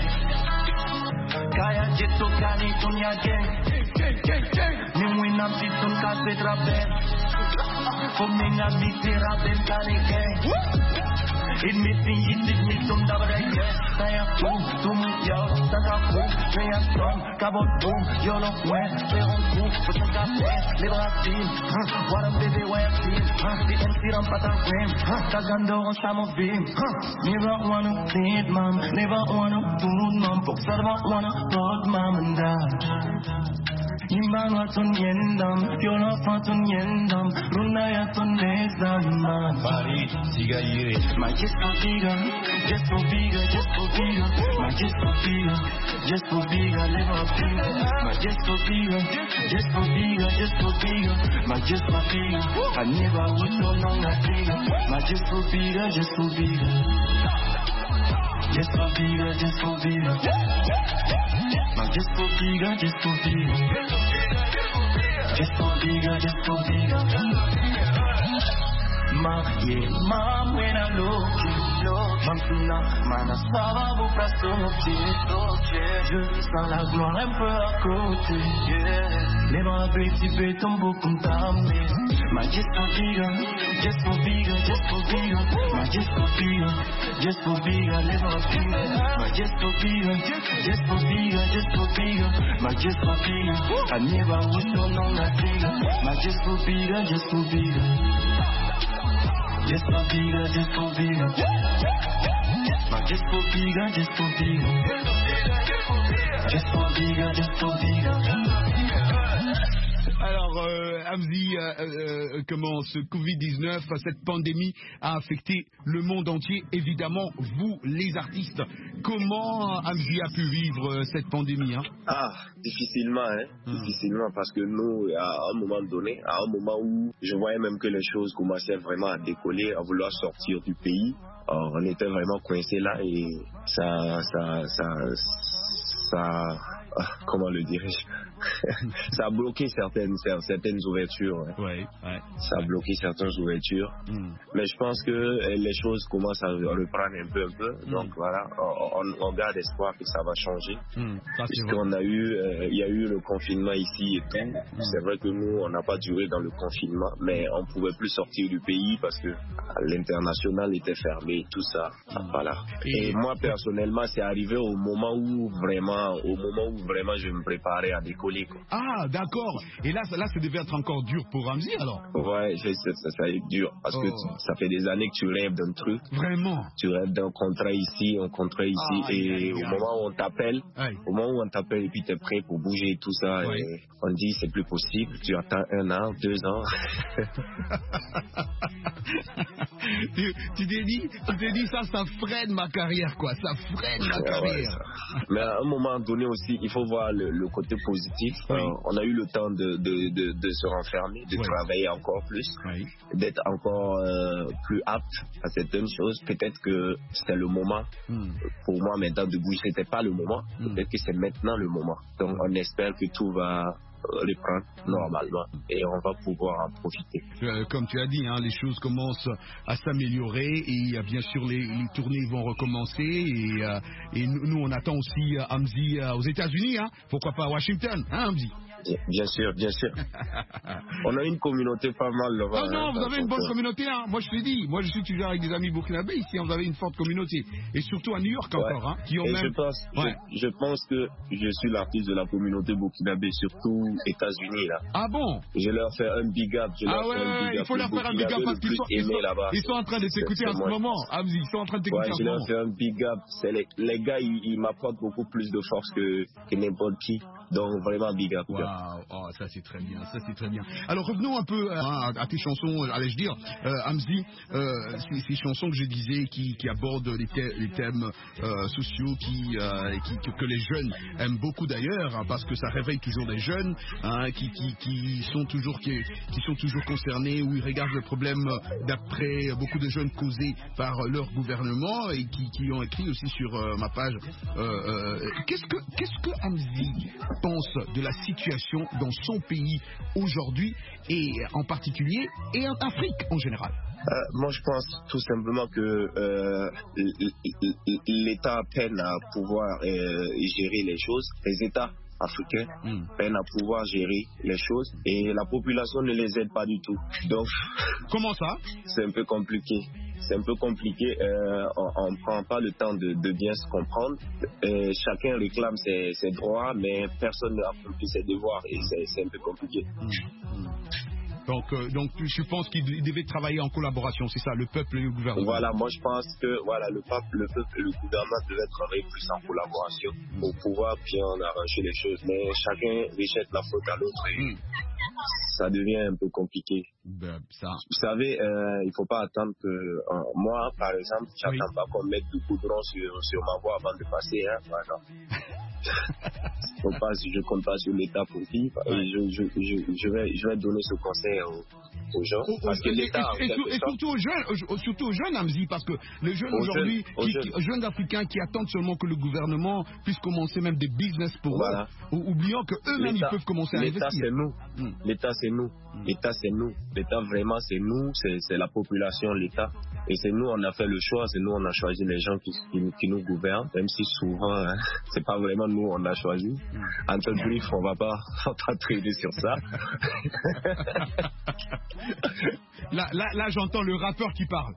Cállate, toca ni tuña gang, ni muy napsi ton case trape. For me not be clear up them panic. It me think it did me some double again. Say a boom, boom, yo, that's a boom. Say a storm, cabot boom, yo no way. Say on boom, but you got way. Live a team, what a baby way of team. The M C on pattern frame, Tagando on Samo beam. Never wanna plead, mom, never wanna food, mom. Folks never wanna hold mom and dad. Imban watun yendam, yola fatun yendam, runaya tun nezam. Paris, siga yere. My just for bigger, just for bigger, just for bigger. My just for bigger, just for bigger, live up bigger. My just for bigger, just for bigger, just for bigger. My just for bigger, I never would so long that bigger. My just for bigger, just for bigger. Just for bigger, just for bigger. My just for bigger, just for bigger. Just for bigger, just for bigger. Ma, yeah, ma, when I look you, mam tuna, mana sava vous pas sortir. Je sens la gloire un peu à côté. Les bras petits béton beaucoup t'amener. Ma just for bigger, just for bigger, just for bigger. Ma just for bigger, just for bigger, les bras bigger. Ma just for bigger, just for bigger, just for bigger. Ma just for bigger, I never would so long that bigger. Ma just for bigger, just for bigger. Just for bigger, just for bigger. My just for bigger, just for bigger. Just for bigger, just for bigger. Alors, euh, Hamzy, euh, euh, comment ce covid dix-neuf, cette pandémie a affecté le monde entier, évidemment, vous, les artistes. Comment Hamzy a pu vivre euh, cette pandémie hein? Ah, difficilement, hein, mmh. difficilement, parce que nous, à un moment donné, à un moment où je voyais même que les choses commençaient vraiment à décoller, à vouloir sortir du pays, alors, on était vraiment coincés là et ça, ça, ça, ça, ah, comment le dirais-je? Ça a bloqué certaines, certaines ouvertures. Hein. Ouais, ouais, ça a bloqué certaines ouvertures. Mm. Mais je pense que les choses commencent à reprendre un peu, un peu. Mm. Donc voilà, on, on garde espoir que ça va changer. Mm. Puisqu'on a eu, euh, il y a eu le confinement ici et tout. Mm. C'est vrai que nous, on n'a pas duré dans le confinement, mais on ne pouvait plus sortir du pays parce que l'international était fermé, tout ça. Mm. Voilà. Et, et moi, personnellement, c'est arrivé au moment où vraiment, au moment où vraiment je me préparais à décoller. Ah, d'accord. Et là, là, ça devait être encore dur pour Hamzy, alors? Ouais, ça, ça, ça est dur. Parce oh. que tu, ça fait des années que tu rêves d'un truc. Vraiment? Tu rêves d'un contrat ici, un contrat ici. Ah, et aïe, au aïe. moment où on t'appelle, aïe. au moment où on t'appelle et puis tu es prêt pour bouger et tout ça, ouais. et on dit c'est plus possible. Tu attends un an, deux ans. tu tu t'es dit, tu t'es dit ça, ça freine ma carrière, quoi. Ça freine ma carrière. Ouais, mais à un moment donné aussi, il faut voir le, le côté positif. Oui. Euh, on a eu le temps de, de, de, de se renfermer, de oui. travailler encore plus, oui. d'être encore euh, plus apte à certaines choses. Peut-être que c'était le moment mm. pour moi maintenant de bouger. C'était pas le moment. Mm. Peut-être que c'est maintenant le moment. Donc on espère que tout va reprendre normalement et on va pouvoir en profiter. Euh, comme tu as dit, hein, les choses commencent à s'améliorer et euh, bien sûr les, les tournées vont recommencer et, euh, et nous, nous on attend aussi euh, Hamzy euh, aux États-Unis, hein, pourquoi pas à Washington, hein Hamzy? Bien sûr, bien sûr. On a une communauté pas mal là-bas. Non, non, hein, vous avez une bonne communauté. Hein. Moi, je te dis, moi, je suis toujours avec des amis burkinabés. Ici, vous avez une forte communauté. Et surtout à New York ouais. encore. Hein, qui ont Et même... je, pense, ouais. je, je pense que je suis l'artiste de la communauté burkinabé, surtout États-Unis. Là. Ah bon? Je leur fais un big up. Je ah leur ouais, fais un big up. il faut leur faire un big up parce qu'ils sont, ils sont, ils sont en train de s'écouter en ce moment. Ah, ils sont en train de t'écouter ouais, en ce moment. Je leur fais un big up. Les, les gars, ils, ils m'apportent beaucoup plus de force que, que n'importe qui. Donc vraiment big up. Wow. Oh, ça c'est très bien, ça c'est très bien. Alors revenons un peu hein, à tes chansons, allais-je dire, euh, Hamzy, euh, ces, ces chansons que je disais qui, qui abordent les, thè les thèmes euh, sociaux qui, euh, qui que, que les jeunes aiment beaucoup d'ailleurs, hein, parce que ça réveille toujours des jeunes hein, qui, qui, qui sont toujours qui, qui sont toujours concernés, où ils regardent le problème d'après beaucoup de jeunes causés par leur gouvernement et qui, qui ont écrit aussi sur euh, ma page. Euh, euh, qu'est-ce que qu'est-ce que Hamzy pense de la situation dans son pays aujourd'hui et en particulier et en Afrique en général? Euh, moi je pense tout simplement que euh, l'État peine à pouvoir euh, gérer les choses. Les États africains mm. peinent à pouvoir gérer les choses et la population ne les aide pas du tout. Donc, comment ça? C'est un peu compliqué. C'est un peu compliqué, euh, on ne prend pas le temps de, de bien se comprendre. Euh, chacun réclame ses, ses droits, mais personne n'a accompli ses devoirs et c'est un peu compliqué. Mmh. Donc, euh, donc je pense qu'ils devaient travailler en collaboration, c'est ça, le peuple et le gouvernement. Voilà, moi je pense que voilà, le peuple, le peuple et le gouvernement devaient travailler plus en collaboration pour pouvoir bien arranger les choses. Mais chacun rejette la faute à l'autre et mmh. ça devient un peu compliqué. Ben, ça... Vous savez, euh, il ne faut pas attendre que euh, moi, par exemple, j'attends oui. pas qu'on mette du goudron sur, sur ma voie avant de passer. Hein, voilà. Faut pas, je compte pas sur l'État pour vivre. Ouais. Et je, je, je, je, vais, je vais donner ce conseil aux, aux gens. Au, parce que et, l'État, et, et, et surtout aux jeunes, surtout aux jeunes, Amzi, parce que les jeunes aujourd'hui, jeunes, qui, jeunes. jeunes Africains qui attendent seulement que le gouvernement puisse commencer même des business pour voilà. eux, oubliant qu'eux-mêmes ils peuvent commencer à investir. L'État c'est nous, mm. l'État c'est nous, mm. l'État c'est nous, l'État vraiment c'est nous, c'est la population, l'État. Et c'est nous, on a fait le choix, c'est nous, on a choisi les gens qui, qui, qui nous gouvernent, même si souvent, hein, c'est pas vraiment nous, on a choisi. Mm. Entre brief, on va pas, on va pas traiter sur ça. Là, là, là j'entends le rappeur qui parle.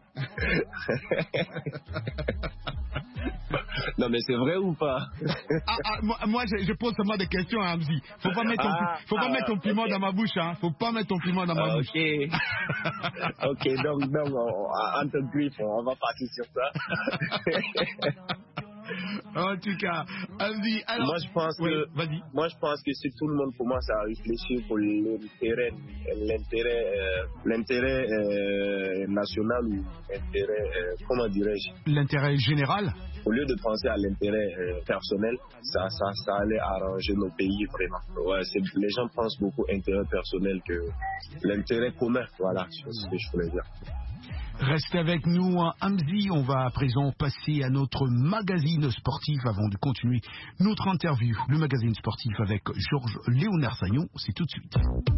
Non mais c'est vrai ou pas? ah, ah, Moi, moi je, je pose seulement des questions à Amzi. Faut pas mettre ton, ah, faut pas ah, mettre ton piment okay. dans ma bouche, hein. Faut pas mettre ton piment dans ma ah, bouche. Ok. Ok, donc, donc entre brief, on va partir sur ça. En tout cas, Amzi, alors... Moi je pense oui, que, moi je pense que si tout le monde commence à réfléchir pour l'intérêt, l'intérêt, euh, l'intérêt euh, national ou l'intérêt, euh, comment dirais-je? L'intérêt général. Au lieu de penser à l'intérêt euh, personnel, ça, ça, ça allait arranger nos pays vraiment. Ouais, les gens pensent beaucoup intérêt personnel que l'intérêt commun. Voilà, c'est ce que je voulais dire. Restez avec nous, Amzi. On va à présent passer à notre magazine sportif avant de continuer notre interview. Le magazine sportif avec Georges Léonard Sagnon, c'est tout de suite.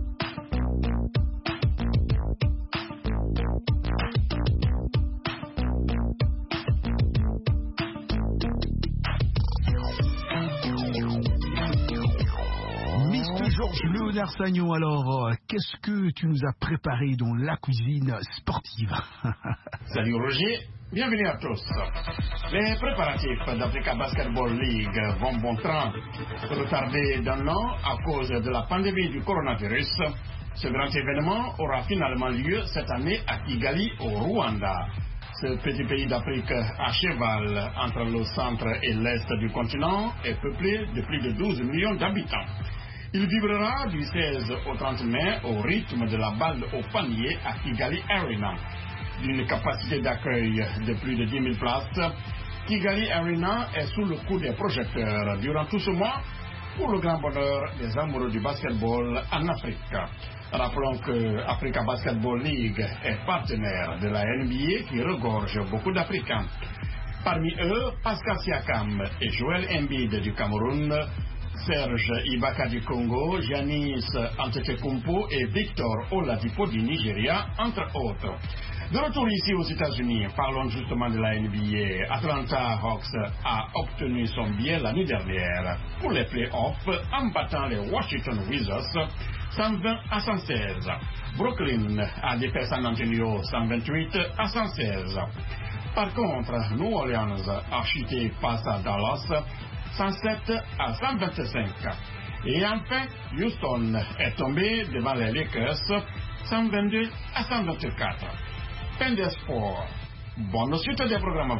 Georges Léonard Sagnon, alors, qu'est-ce que tu nous as préparé dans la cuisine sportive? Salut Roger, bienvenue à tous. Les préparatifs d'Africa Basketball League vont bon train. Retardés d'un an à cause de la pandémie du coronavirus, ce grand événement aura finalement lieu cette année à Kigali, au Rwanda. Ce petit pays d'Afrique à cheval entre le centre et l'est du continent est peuplé de plus de douze millions d'habitants. Il vibrera du seize au trente mai au rythme de la balle au panier à Kigali Arena. D'une capacité d'accueil de plus de dix mille places, Kigali Arena est sous le coup des projecteurs durant tout ce mois pour le grand bonheur des amoureux du basketball en Afrique. Rappelons que Africa Basketball League est partenaire de la N B A qui regorge beaucoup d'Africains. Parmi eux, Pascal Siakam et Joel Embiid du Cameroun, Serge Ibaka du Congo, Giannis Antetokounmpo et Victor Oladipo du Nigeria, entre autres. De retour ici aux États-Unis, parlons justement de la N B A. Atlanta Hawks a obtenu son billet l'année dernière pour les playoffs en battant les Washington Wizards cent vingt à cent seize. Brooklyn a défait San Antonio cent vingt-huit à cent seize. Par contre, New Orleans a chuté face à Dallas cent sept à cent vingt-cinq. Et enfin, Houston est tombé devant les Lakers cent vingt-deux à cent vingt-quatre. Fin des sports. Bonne suite des programmes.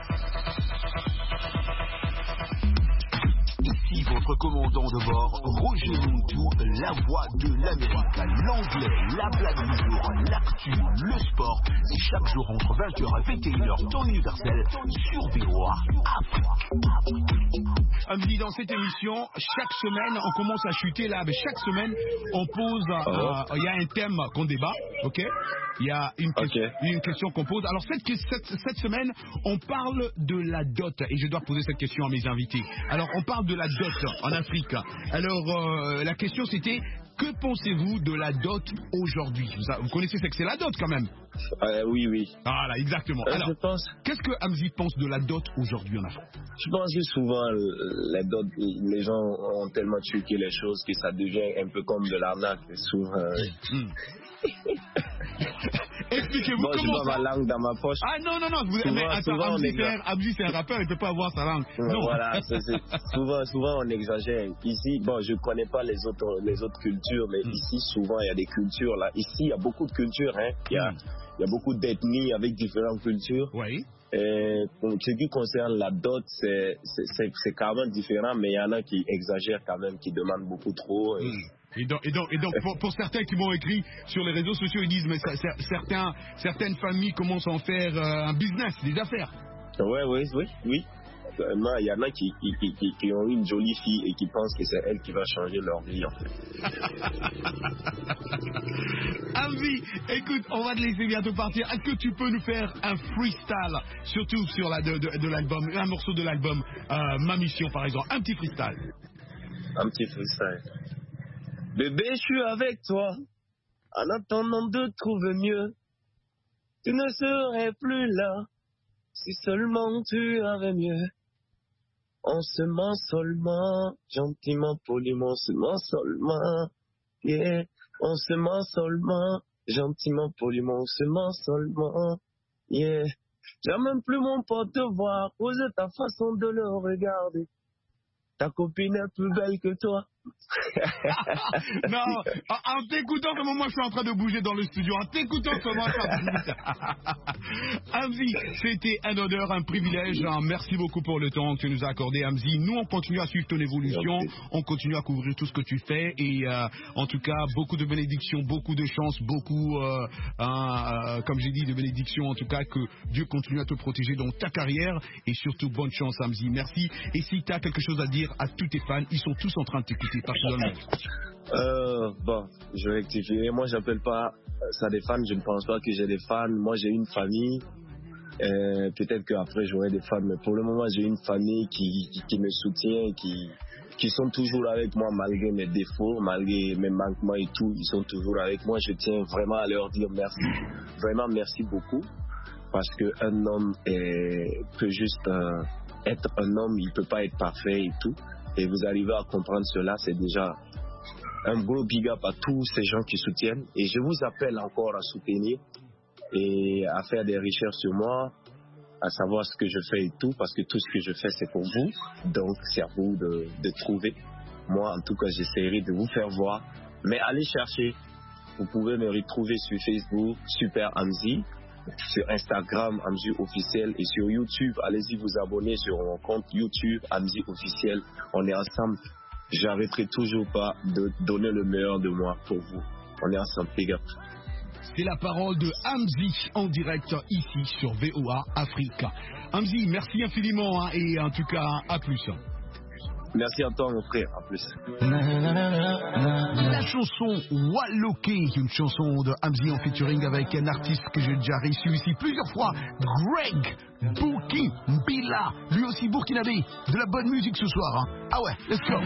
Ici votre commandant de bord, Roger Muntu, la voix de l'Amérique, l'anglais, la blague du jour, l'actu, le sport. Et chaque jour entre vingt heures et vingt et une heures, temps universel sur V O A Afrique. Amzi, dans cette émission, chaque semaine, on commence à chuter là, mais chaque semaine, on pose, il euh, y a un thème qu'on débat, ok? Il y a une, okay. une question qu'on pose. Alors cette, cette, cette semaine, on parle de la dot, et je dois poser cette question à mes invités. Alors on parle de la dot en Afrique. Alors euh, la question c'était, que pensez-vous de la dot aujourd'hui? vous, vous connaissez ce que c'est la dot quand même? Euh, oui, oui. Voilà, exactement. Euh, Alors, je pense... qu'est-ce que Hamzy pense de la dot aujourd'hui en Afrique? Je pense que souvent, les, dot, les gens ont tellement truqué les choses que ça devient un peu comme de l'arnaque. Souvent... Mmh. Expliquez-vous bon, comment je vois ma langue dans ma poche. Ah non, non, non. Vous, souvent, mais attends, souvent, Hamzy, c'est un, Hamzy, c'est un rappeur, il ne peut pas avoir sa langue. Non. Voilà, c'est, c'est, souvent, souvent on exagère. Ici, bon, je ne connais pas les autres, les autres cultures, mais mm. ici, souvent, il y a des cultures. Là. Ici, il y a beaucoup de cultures. Hein. Il, y a, mm. il y a beaucoup d'ethnies avec différentes cultures. Oui. Et pour ce qui concerne la dot, c'est, c'est, c'est, c'est quand même différent, mais il y en a qui exagèrent quand même, qui demandent beaucoup trop. Et... Mm. Et donc, et donc, et donc pour, pour certains qui m'ont écrit sur les réseaux sociaux, ils disent mais ça, ça, certains, certaines familles commencent à en faire euh, un business, des affaires. Oui, oui, oui, oui. Il y en a qui, qui, qui, qui ont une jolie fille et qui pensent que c'est elle qui va changer leur vie en fait. Hamzy, écoute, on va te laisser bientôt partir. Est-ce que tu peux nous faire un freestyle, surtout sur la, de, de, de l'album, un morceau de l'album, euh, Ma Mission par exemple, un petit freestyle. Un petit freestyle. Bébé, je suis avec toi, en attendant de trouver mieux. Tu ne serais plus là, si seulement tu avais mieux. On se ment seulement, gentiment, poliment, on se ment seulement. Yeah, on se ment seulement, gentiment, poliment, on se ment seulement. Yeah, j'aime même plus mon pote te voir, poser ta façon de le regarder. Ta copine est plus belle que toi. Non, en t'écoutant comment moi je suis en train de bouger dans le studio, en t'écoutant comment ça bouge. Hamzy, c'était un honneur, un privilège. Merci beaucoup pour le temps que tu nous as accordé, Hamzy. Nous, on continue à suivre ton évolution, on continue à couvrir tout ce que tu fais et euh, en tout cas, beaucoup de bénédictions, beaucoup de chance, beaucoup, euh, euh, comme j'ai dit, de bénédictions. En tout cas, que Dieu continue à te protéger dans ta carrière et surtout, bonne chance, Hamzy. Merci. Et si tu as quelque chose à dire à tous tes fans, ils sont tous en train de t'écouter. Euh, bon, je vais rectifier. Moi, j'appelle pas ça des fans. Je ne pense pas que j'ai des fans. Moi, j'ai une famille. Euh, peut-être qu'après, j'aurai des fans. Mais pour le moment, j'ai une famille qui, qui, qui me soutient, qui, qui sont toujours avec moi malgré mes défauts, malgré mes manquements et tout. Ils sont toujours avec moi. Je tiens vraiment à leur dire merci. Vraiment, merci beaucoup. Parce qu'un homme est, peut juste euh, être un homme. Il ne peut pas être parfait et tout. Et vous arrivez à comprendre cela, c'est déjà un gros big up à tous ces gens qui soutiennent. Et je vous appelle encore à soutenir et à faire des recherches sur moi, à savoir ce que je fais et tout, parce que tout ce que je fais, c'est pour vous. Donc, c'est à vous de, de trouver. Moi, en tout cas, j'essaierai de vous faire voir. Mais allez chercher. Vous pouvez me retrouver sur Facebook, Super Hamzy. Sur Instagram, Hamzy officiel, et sur YouTube, allez-y vous abonner sur mon compte YouTube, Hamzy officiel. On est ensemble. J'arrêterai toujours pas de donner le meilleur de moi pour vous. On est ensemble, les gars. C'est la parole de Hamzy en direct ici sur V O A Afrique. Hamzy, merci infiniment hein, et en tout cas, à plus. Merci à toi, mon frère. À plus. La chanson Waloké, une chanson de Hamzy en featuring avec un artiste que j'ai déjà reçu ici plusieurs fois, Greg Bouki Mbila, lui aussi burkinabé. De la bonne musique ce soir. Hein. Ah ouais, let's go.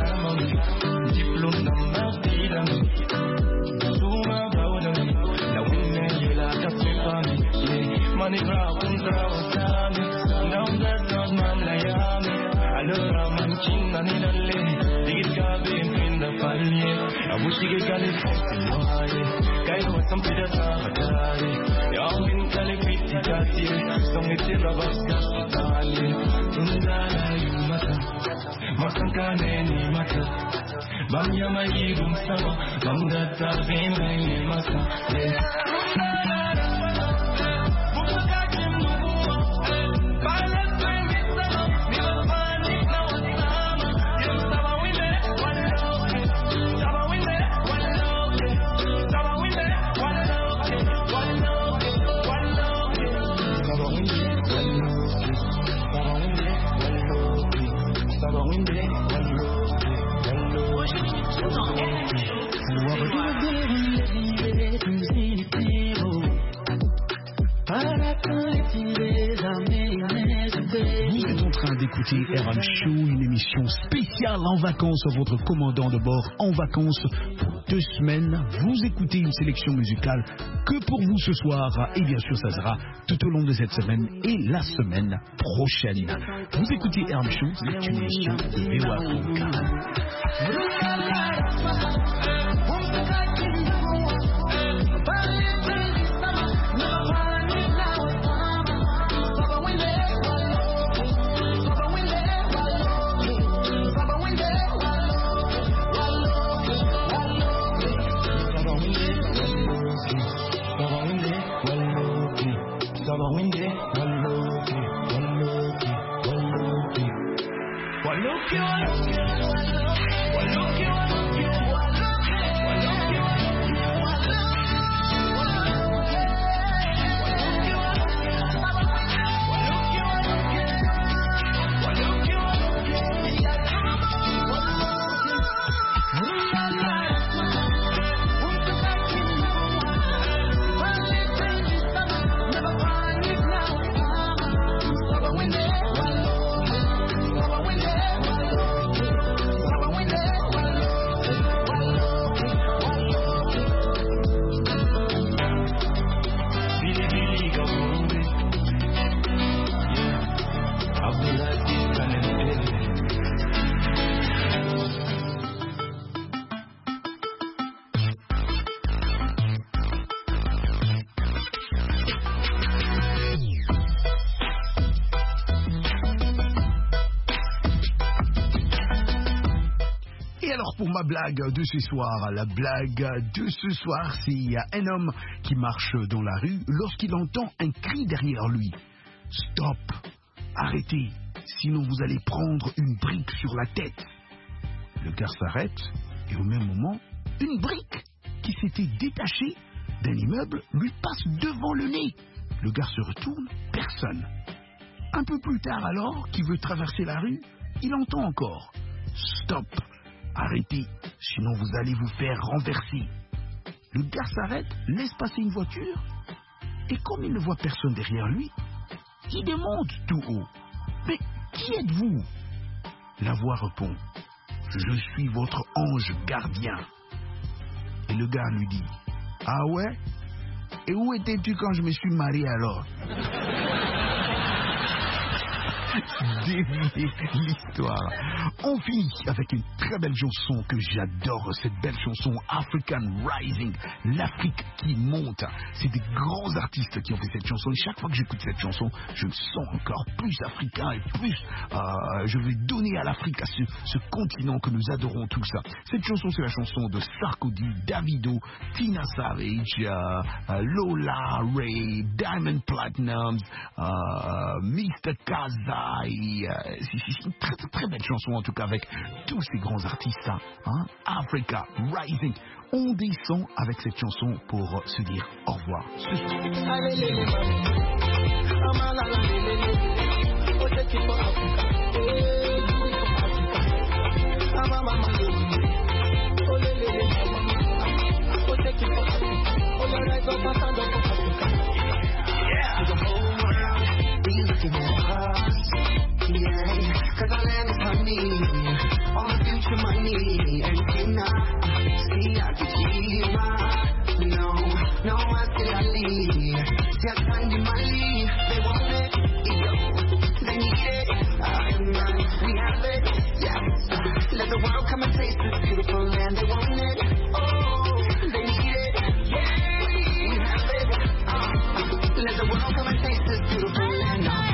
Allora mancina nelle digit gabe pinda falli abushi ge gale fai kai ho sampida sahatari ya min kale pitti kati songete rabaska tali undala yumata masankane ni mata bamya mai dum sama bamdata ben ni mata train d'écouter R M Show, une émission spéciale en vacances. Votre commandant de bord en vacances pour deux semaines. Vous écoutez une sélection musicale que pour vous ce soir. Et bien sûr, ça sera tout au long de cette semaine et la semaine prochaine. Vous écoutez R M Show, c'est une émission de V O A Ma blague de ce soir, la blague de ce soir, c'est il y a un homme qui marche dans la rue lorsqu'il entend un cri derrière lui. Stop, arrêtez, sinon vous allez prendre une brique sur la tête. Le gars s'arrête et au même moment, une brique qui s'était détachée d'un immeuble lui passe devant le nez. Le gars se retourne, personne. Un peu plus tard alors, qu'il veut traverser la rue, il entend encore. Stop. Arrêtez, sinon vous allez vous faire renverser. Le gars s'arrête, laisse passer une voiture, et comme il ne voit personne derrière lui, il demande tout haut. Mais qui êtes-vous? La voix répond. Je suis votre ange gardien. Et le gars lui dit. Ah ouais? Et où étais-tu quand je me suis marié alors? Dévier l'histoire. On finit avec une très belle chanson que j'adore, cette belle chanson African Rising, l'Afrique qui monte. C'est des grands artistes qui ont fait cette chanson et chaque fois que j'écoute cette chanson, je me sens encore plus africain et plus euh, je vais donner à l'Afrique, à ce, ce continent que nous adorons tous. Cette chanson, c'est la chanson de Sarkodie, Davido, Tina Savage, euh, euh, Lola Ray, Diamond Platnumz, euh, mister Kaza. Et, euh, c'est une très, très très belle chanson en tout cas avec tous ces grands artistes, hein? Africa Rising. On descend avec cette chanson pour se dire au revoir ce soir. Yeah, cause I land upon me, all the future money, and you not see I can see my, no, no, I still I leave, see I find in my leave, they want it, yo, they need it, I'm not, we have it, yeah, let the world come and taste this beautiful land, they want it, oh, they need it, yeah, we have it, uh, let the world come and taste this beautiful land, uh,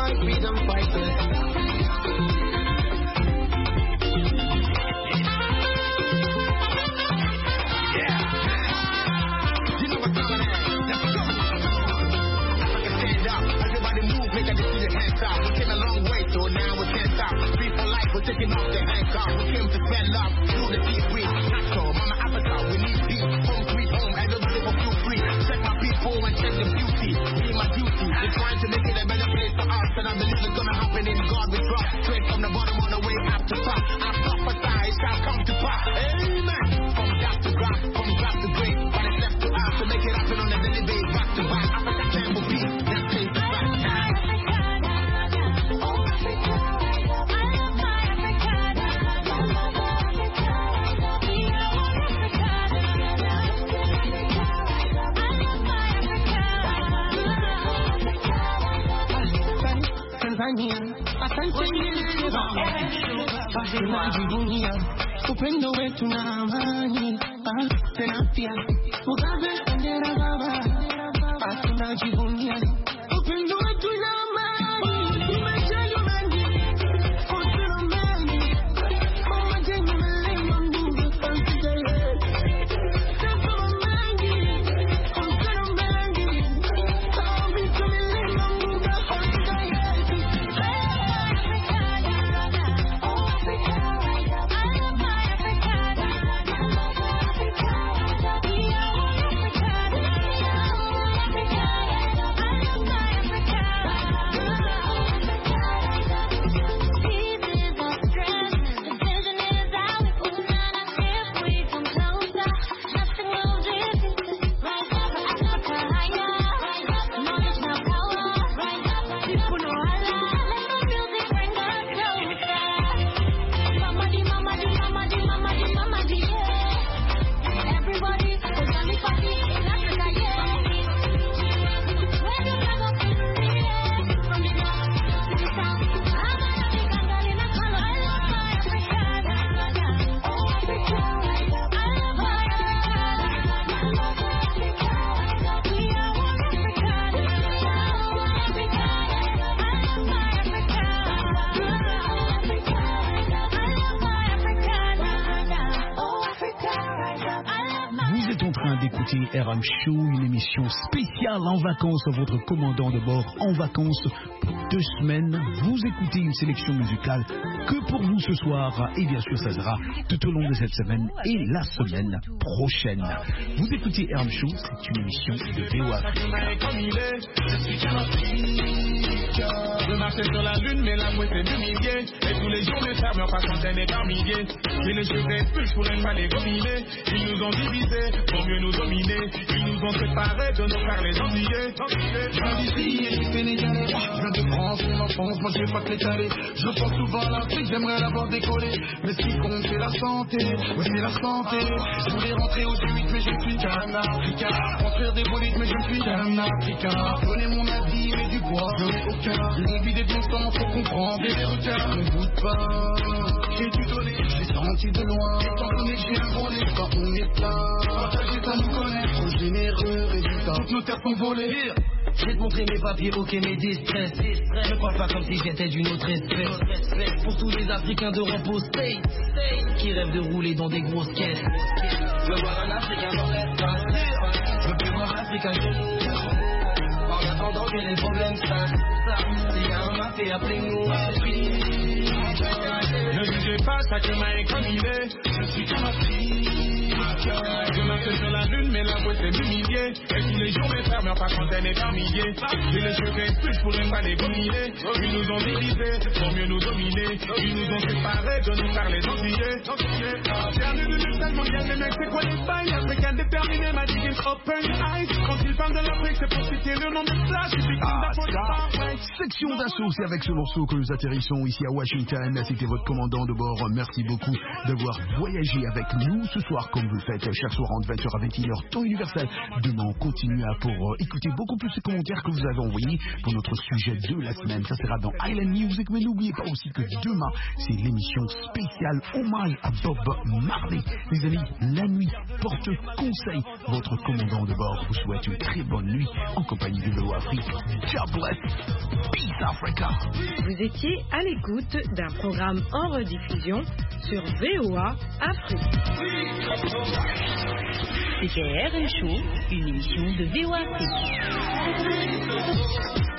my freedom fighters. Taking off the handcuffs, we came to spend love through the deep breeze. Natural, mama Africa, we need peace. Home sweet home, and don't live for feel free. Check my people and check the beauty. Be my duty. They're trying to make it a better place for us, and I believe it's gonna happen in God we trust. Straight from the bottom on the way up to top. I prophesy it shall come to pass. Amen. From grass to grass, from grass to grace, but it's left to us to make it happen on a daily basis. Back to back, Africa can for peace. That's things to back. Tunajivunia upendo wetu na amani, tena pia Mugabe bendera baba, tunajivunia upendo wetu na amani, imejaa mengi, osero mengi, oje nimelema Mungu asikie, sasa mengi, osero mengi, tabi tumelema Mungu asikie. R M Show, une émission spéciale en vacances, votre commandant de bord en vacances pour deux semaines. Vous écoutez une sélection musicale que pour vous ce soir, et bien sûr ça sera tout au long de cette semaine et la semaine prochaine. Vous écoutez R M Show, c'est une émission de V O A. Je marchais sur la lune, mais la mouette est humiliée. Et tous les jours, mes frères meurent par centaines et par milliers. Et les cheveux plus, je pourrais pas les gominer. Ils nous ont divisés pour mieux nous dominer. Ils nous ont séparés de nos frères les ennuyés. Je viens d'ici et du Sénégalais. Je viens de France, mon enfance, moi je vais pas te l'étaler. Je pense souvent à l'Afrique, j'aimerais la voir décoller. Mais ce qui compte, c'est la santé. Oui, c'est la santé. Je voulais rentrer au Suisse, mais je suis qu'un Africain. Construire des bolides, mais je suis qu'un Africain. Prenez mon avis, mais du bois, je n'ai aucun. J'ai envie des bons temps, faut comprendre. Et les regards ne goûtent pas. J'ai dû donner, j'ai senti de loin. Étant donné que j'ai un gros nez quand on est plein. Partager, ça nous connaît. Trop généreux, résultat. Toutes nos terres sont volées. Je vais te montrer mes papiers, ok, mes distress. Ne parle pas comme si j'étais d'une autre espèce. Pour tous les Africains de repos state qui rêvent de rouler dans des grosses caisses. Je veux voir un Africain dans l'espace. Je veux plus voir l'Africain genoux. En attendant que les problèmes s'installent. S'il y a un mafé, appelez-nous. Ne jugez pas, chacun est comme il est. Je suis comme Afrique. Je marche sur la lune, mais la boîte est humiliée. Et tous les jours, mes frères meurent par centaines et par milliers. Et les cheveux plus, je pourrais pas les gominer. Ils nous ont divisés pour mieux nous dominer. Ils nous ont séparés de nous faire les ennuyés. Bienvenue de l'État mondial, les mecs, c'est quoi les bails? Africain déterminé, m'a dit qu'ils open eyes. Quand ils parlent de l'Afrique, c'est pour citer le nom de Flash. Ah, ça. Section d'assaut, c'est avec ce morceau que nous atterrissons ici à Washington. C'était votre commandant de bord. Merci beaucoup d'avoir voyagé avec nous ce soir, comme vous le faites chaque soir entre vingt heures à vingt et une heures, temps universel. Demain, on continue à pour euh, écouter beaucoup plus de commentaires que vous avez envoyés pour notre sujet de la semaine. Ça sera dans Island Music, mais n'oubliez pas aussi que demain, c'est l'émission spéciale hommage à Bob Marley. Les amis, la nuit porte conseil. Votre commandant de bord vous souhaite une très bonne nuit en compagnie de l'O Afrique. God bless. Peace Africa. Vous étiez à l'écoute d'un programme en rediffusion sur V O A Afrique. C'était R M Show, une émission de V O A Afrique.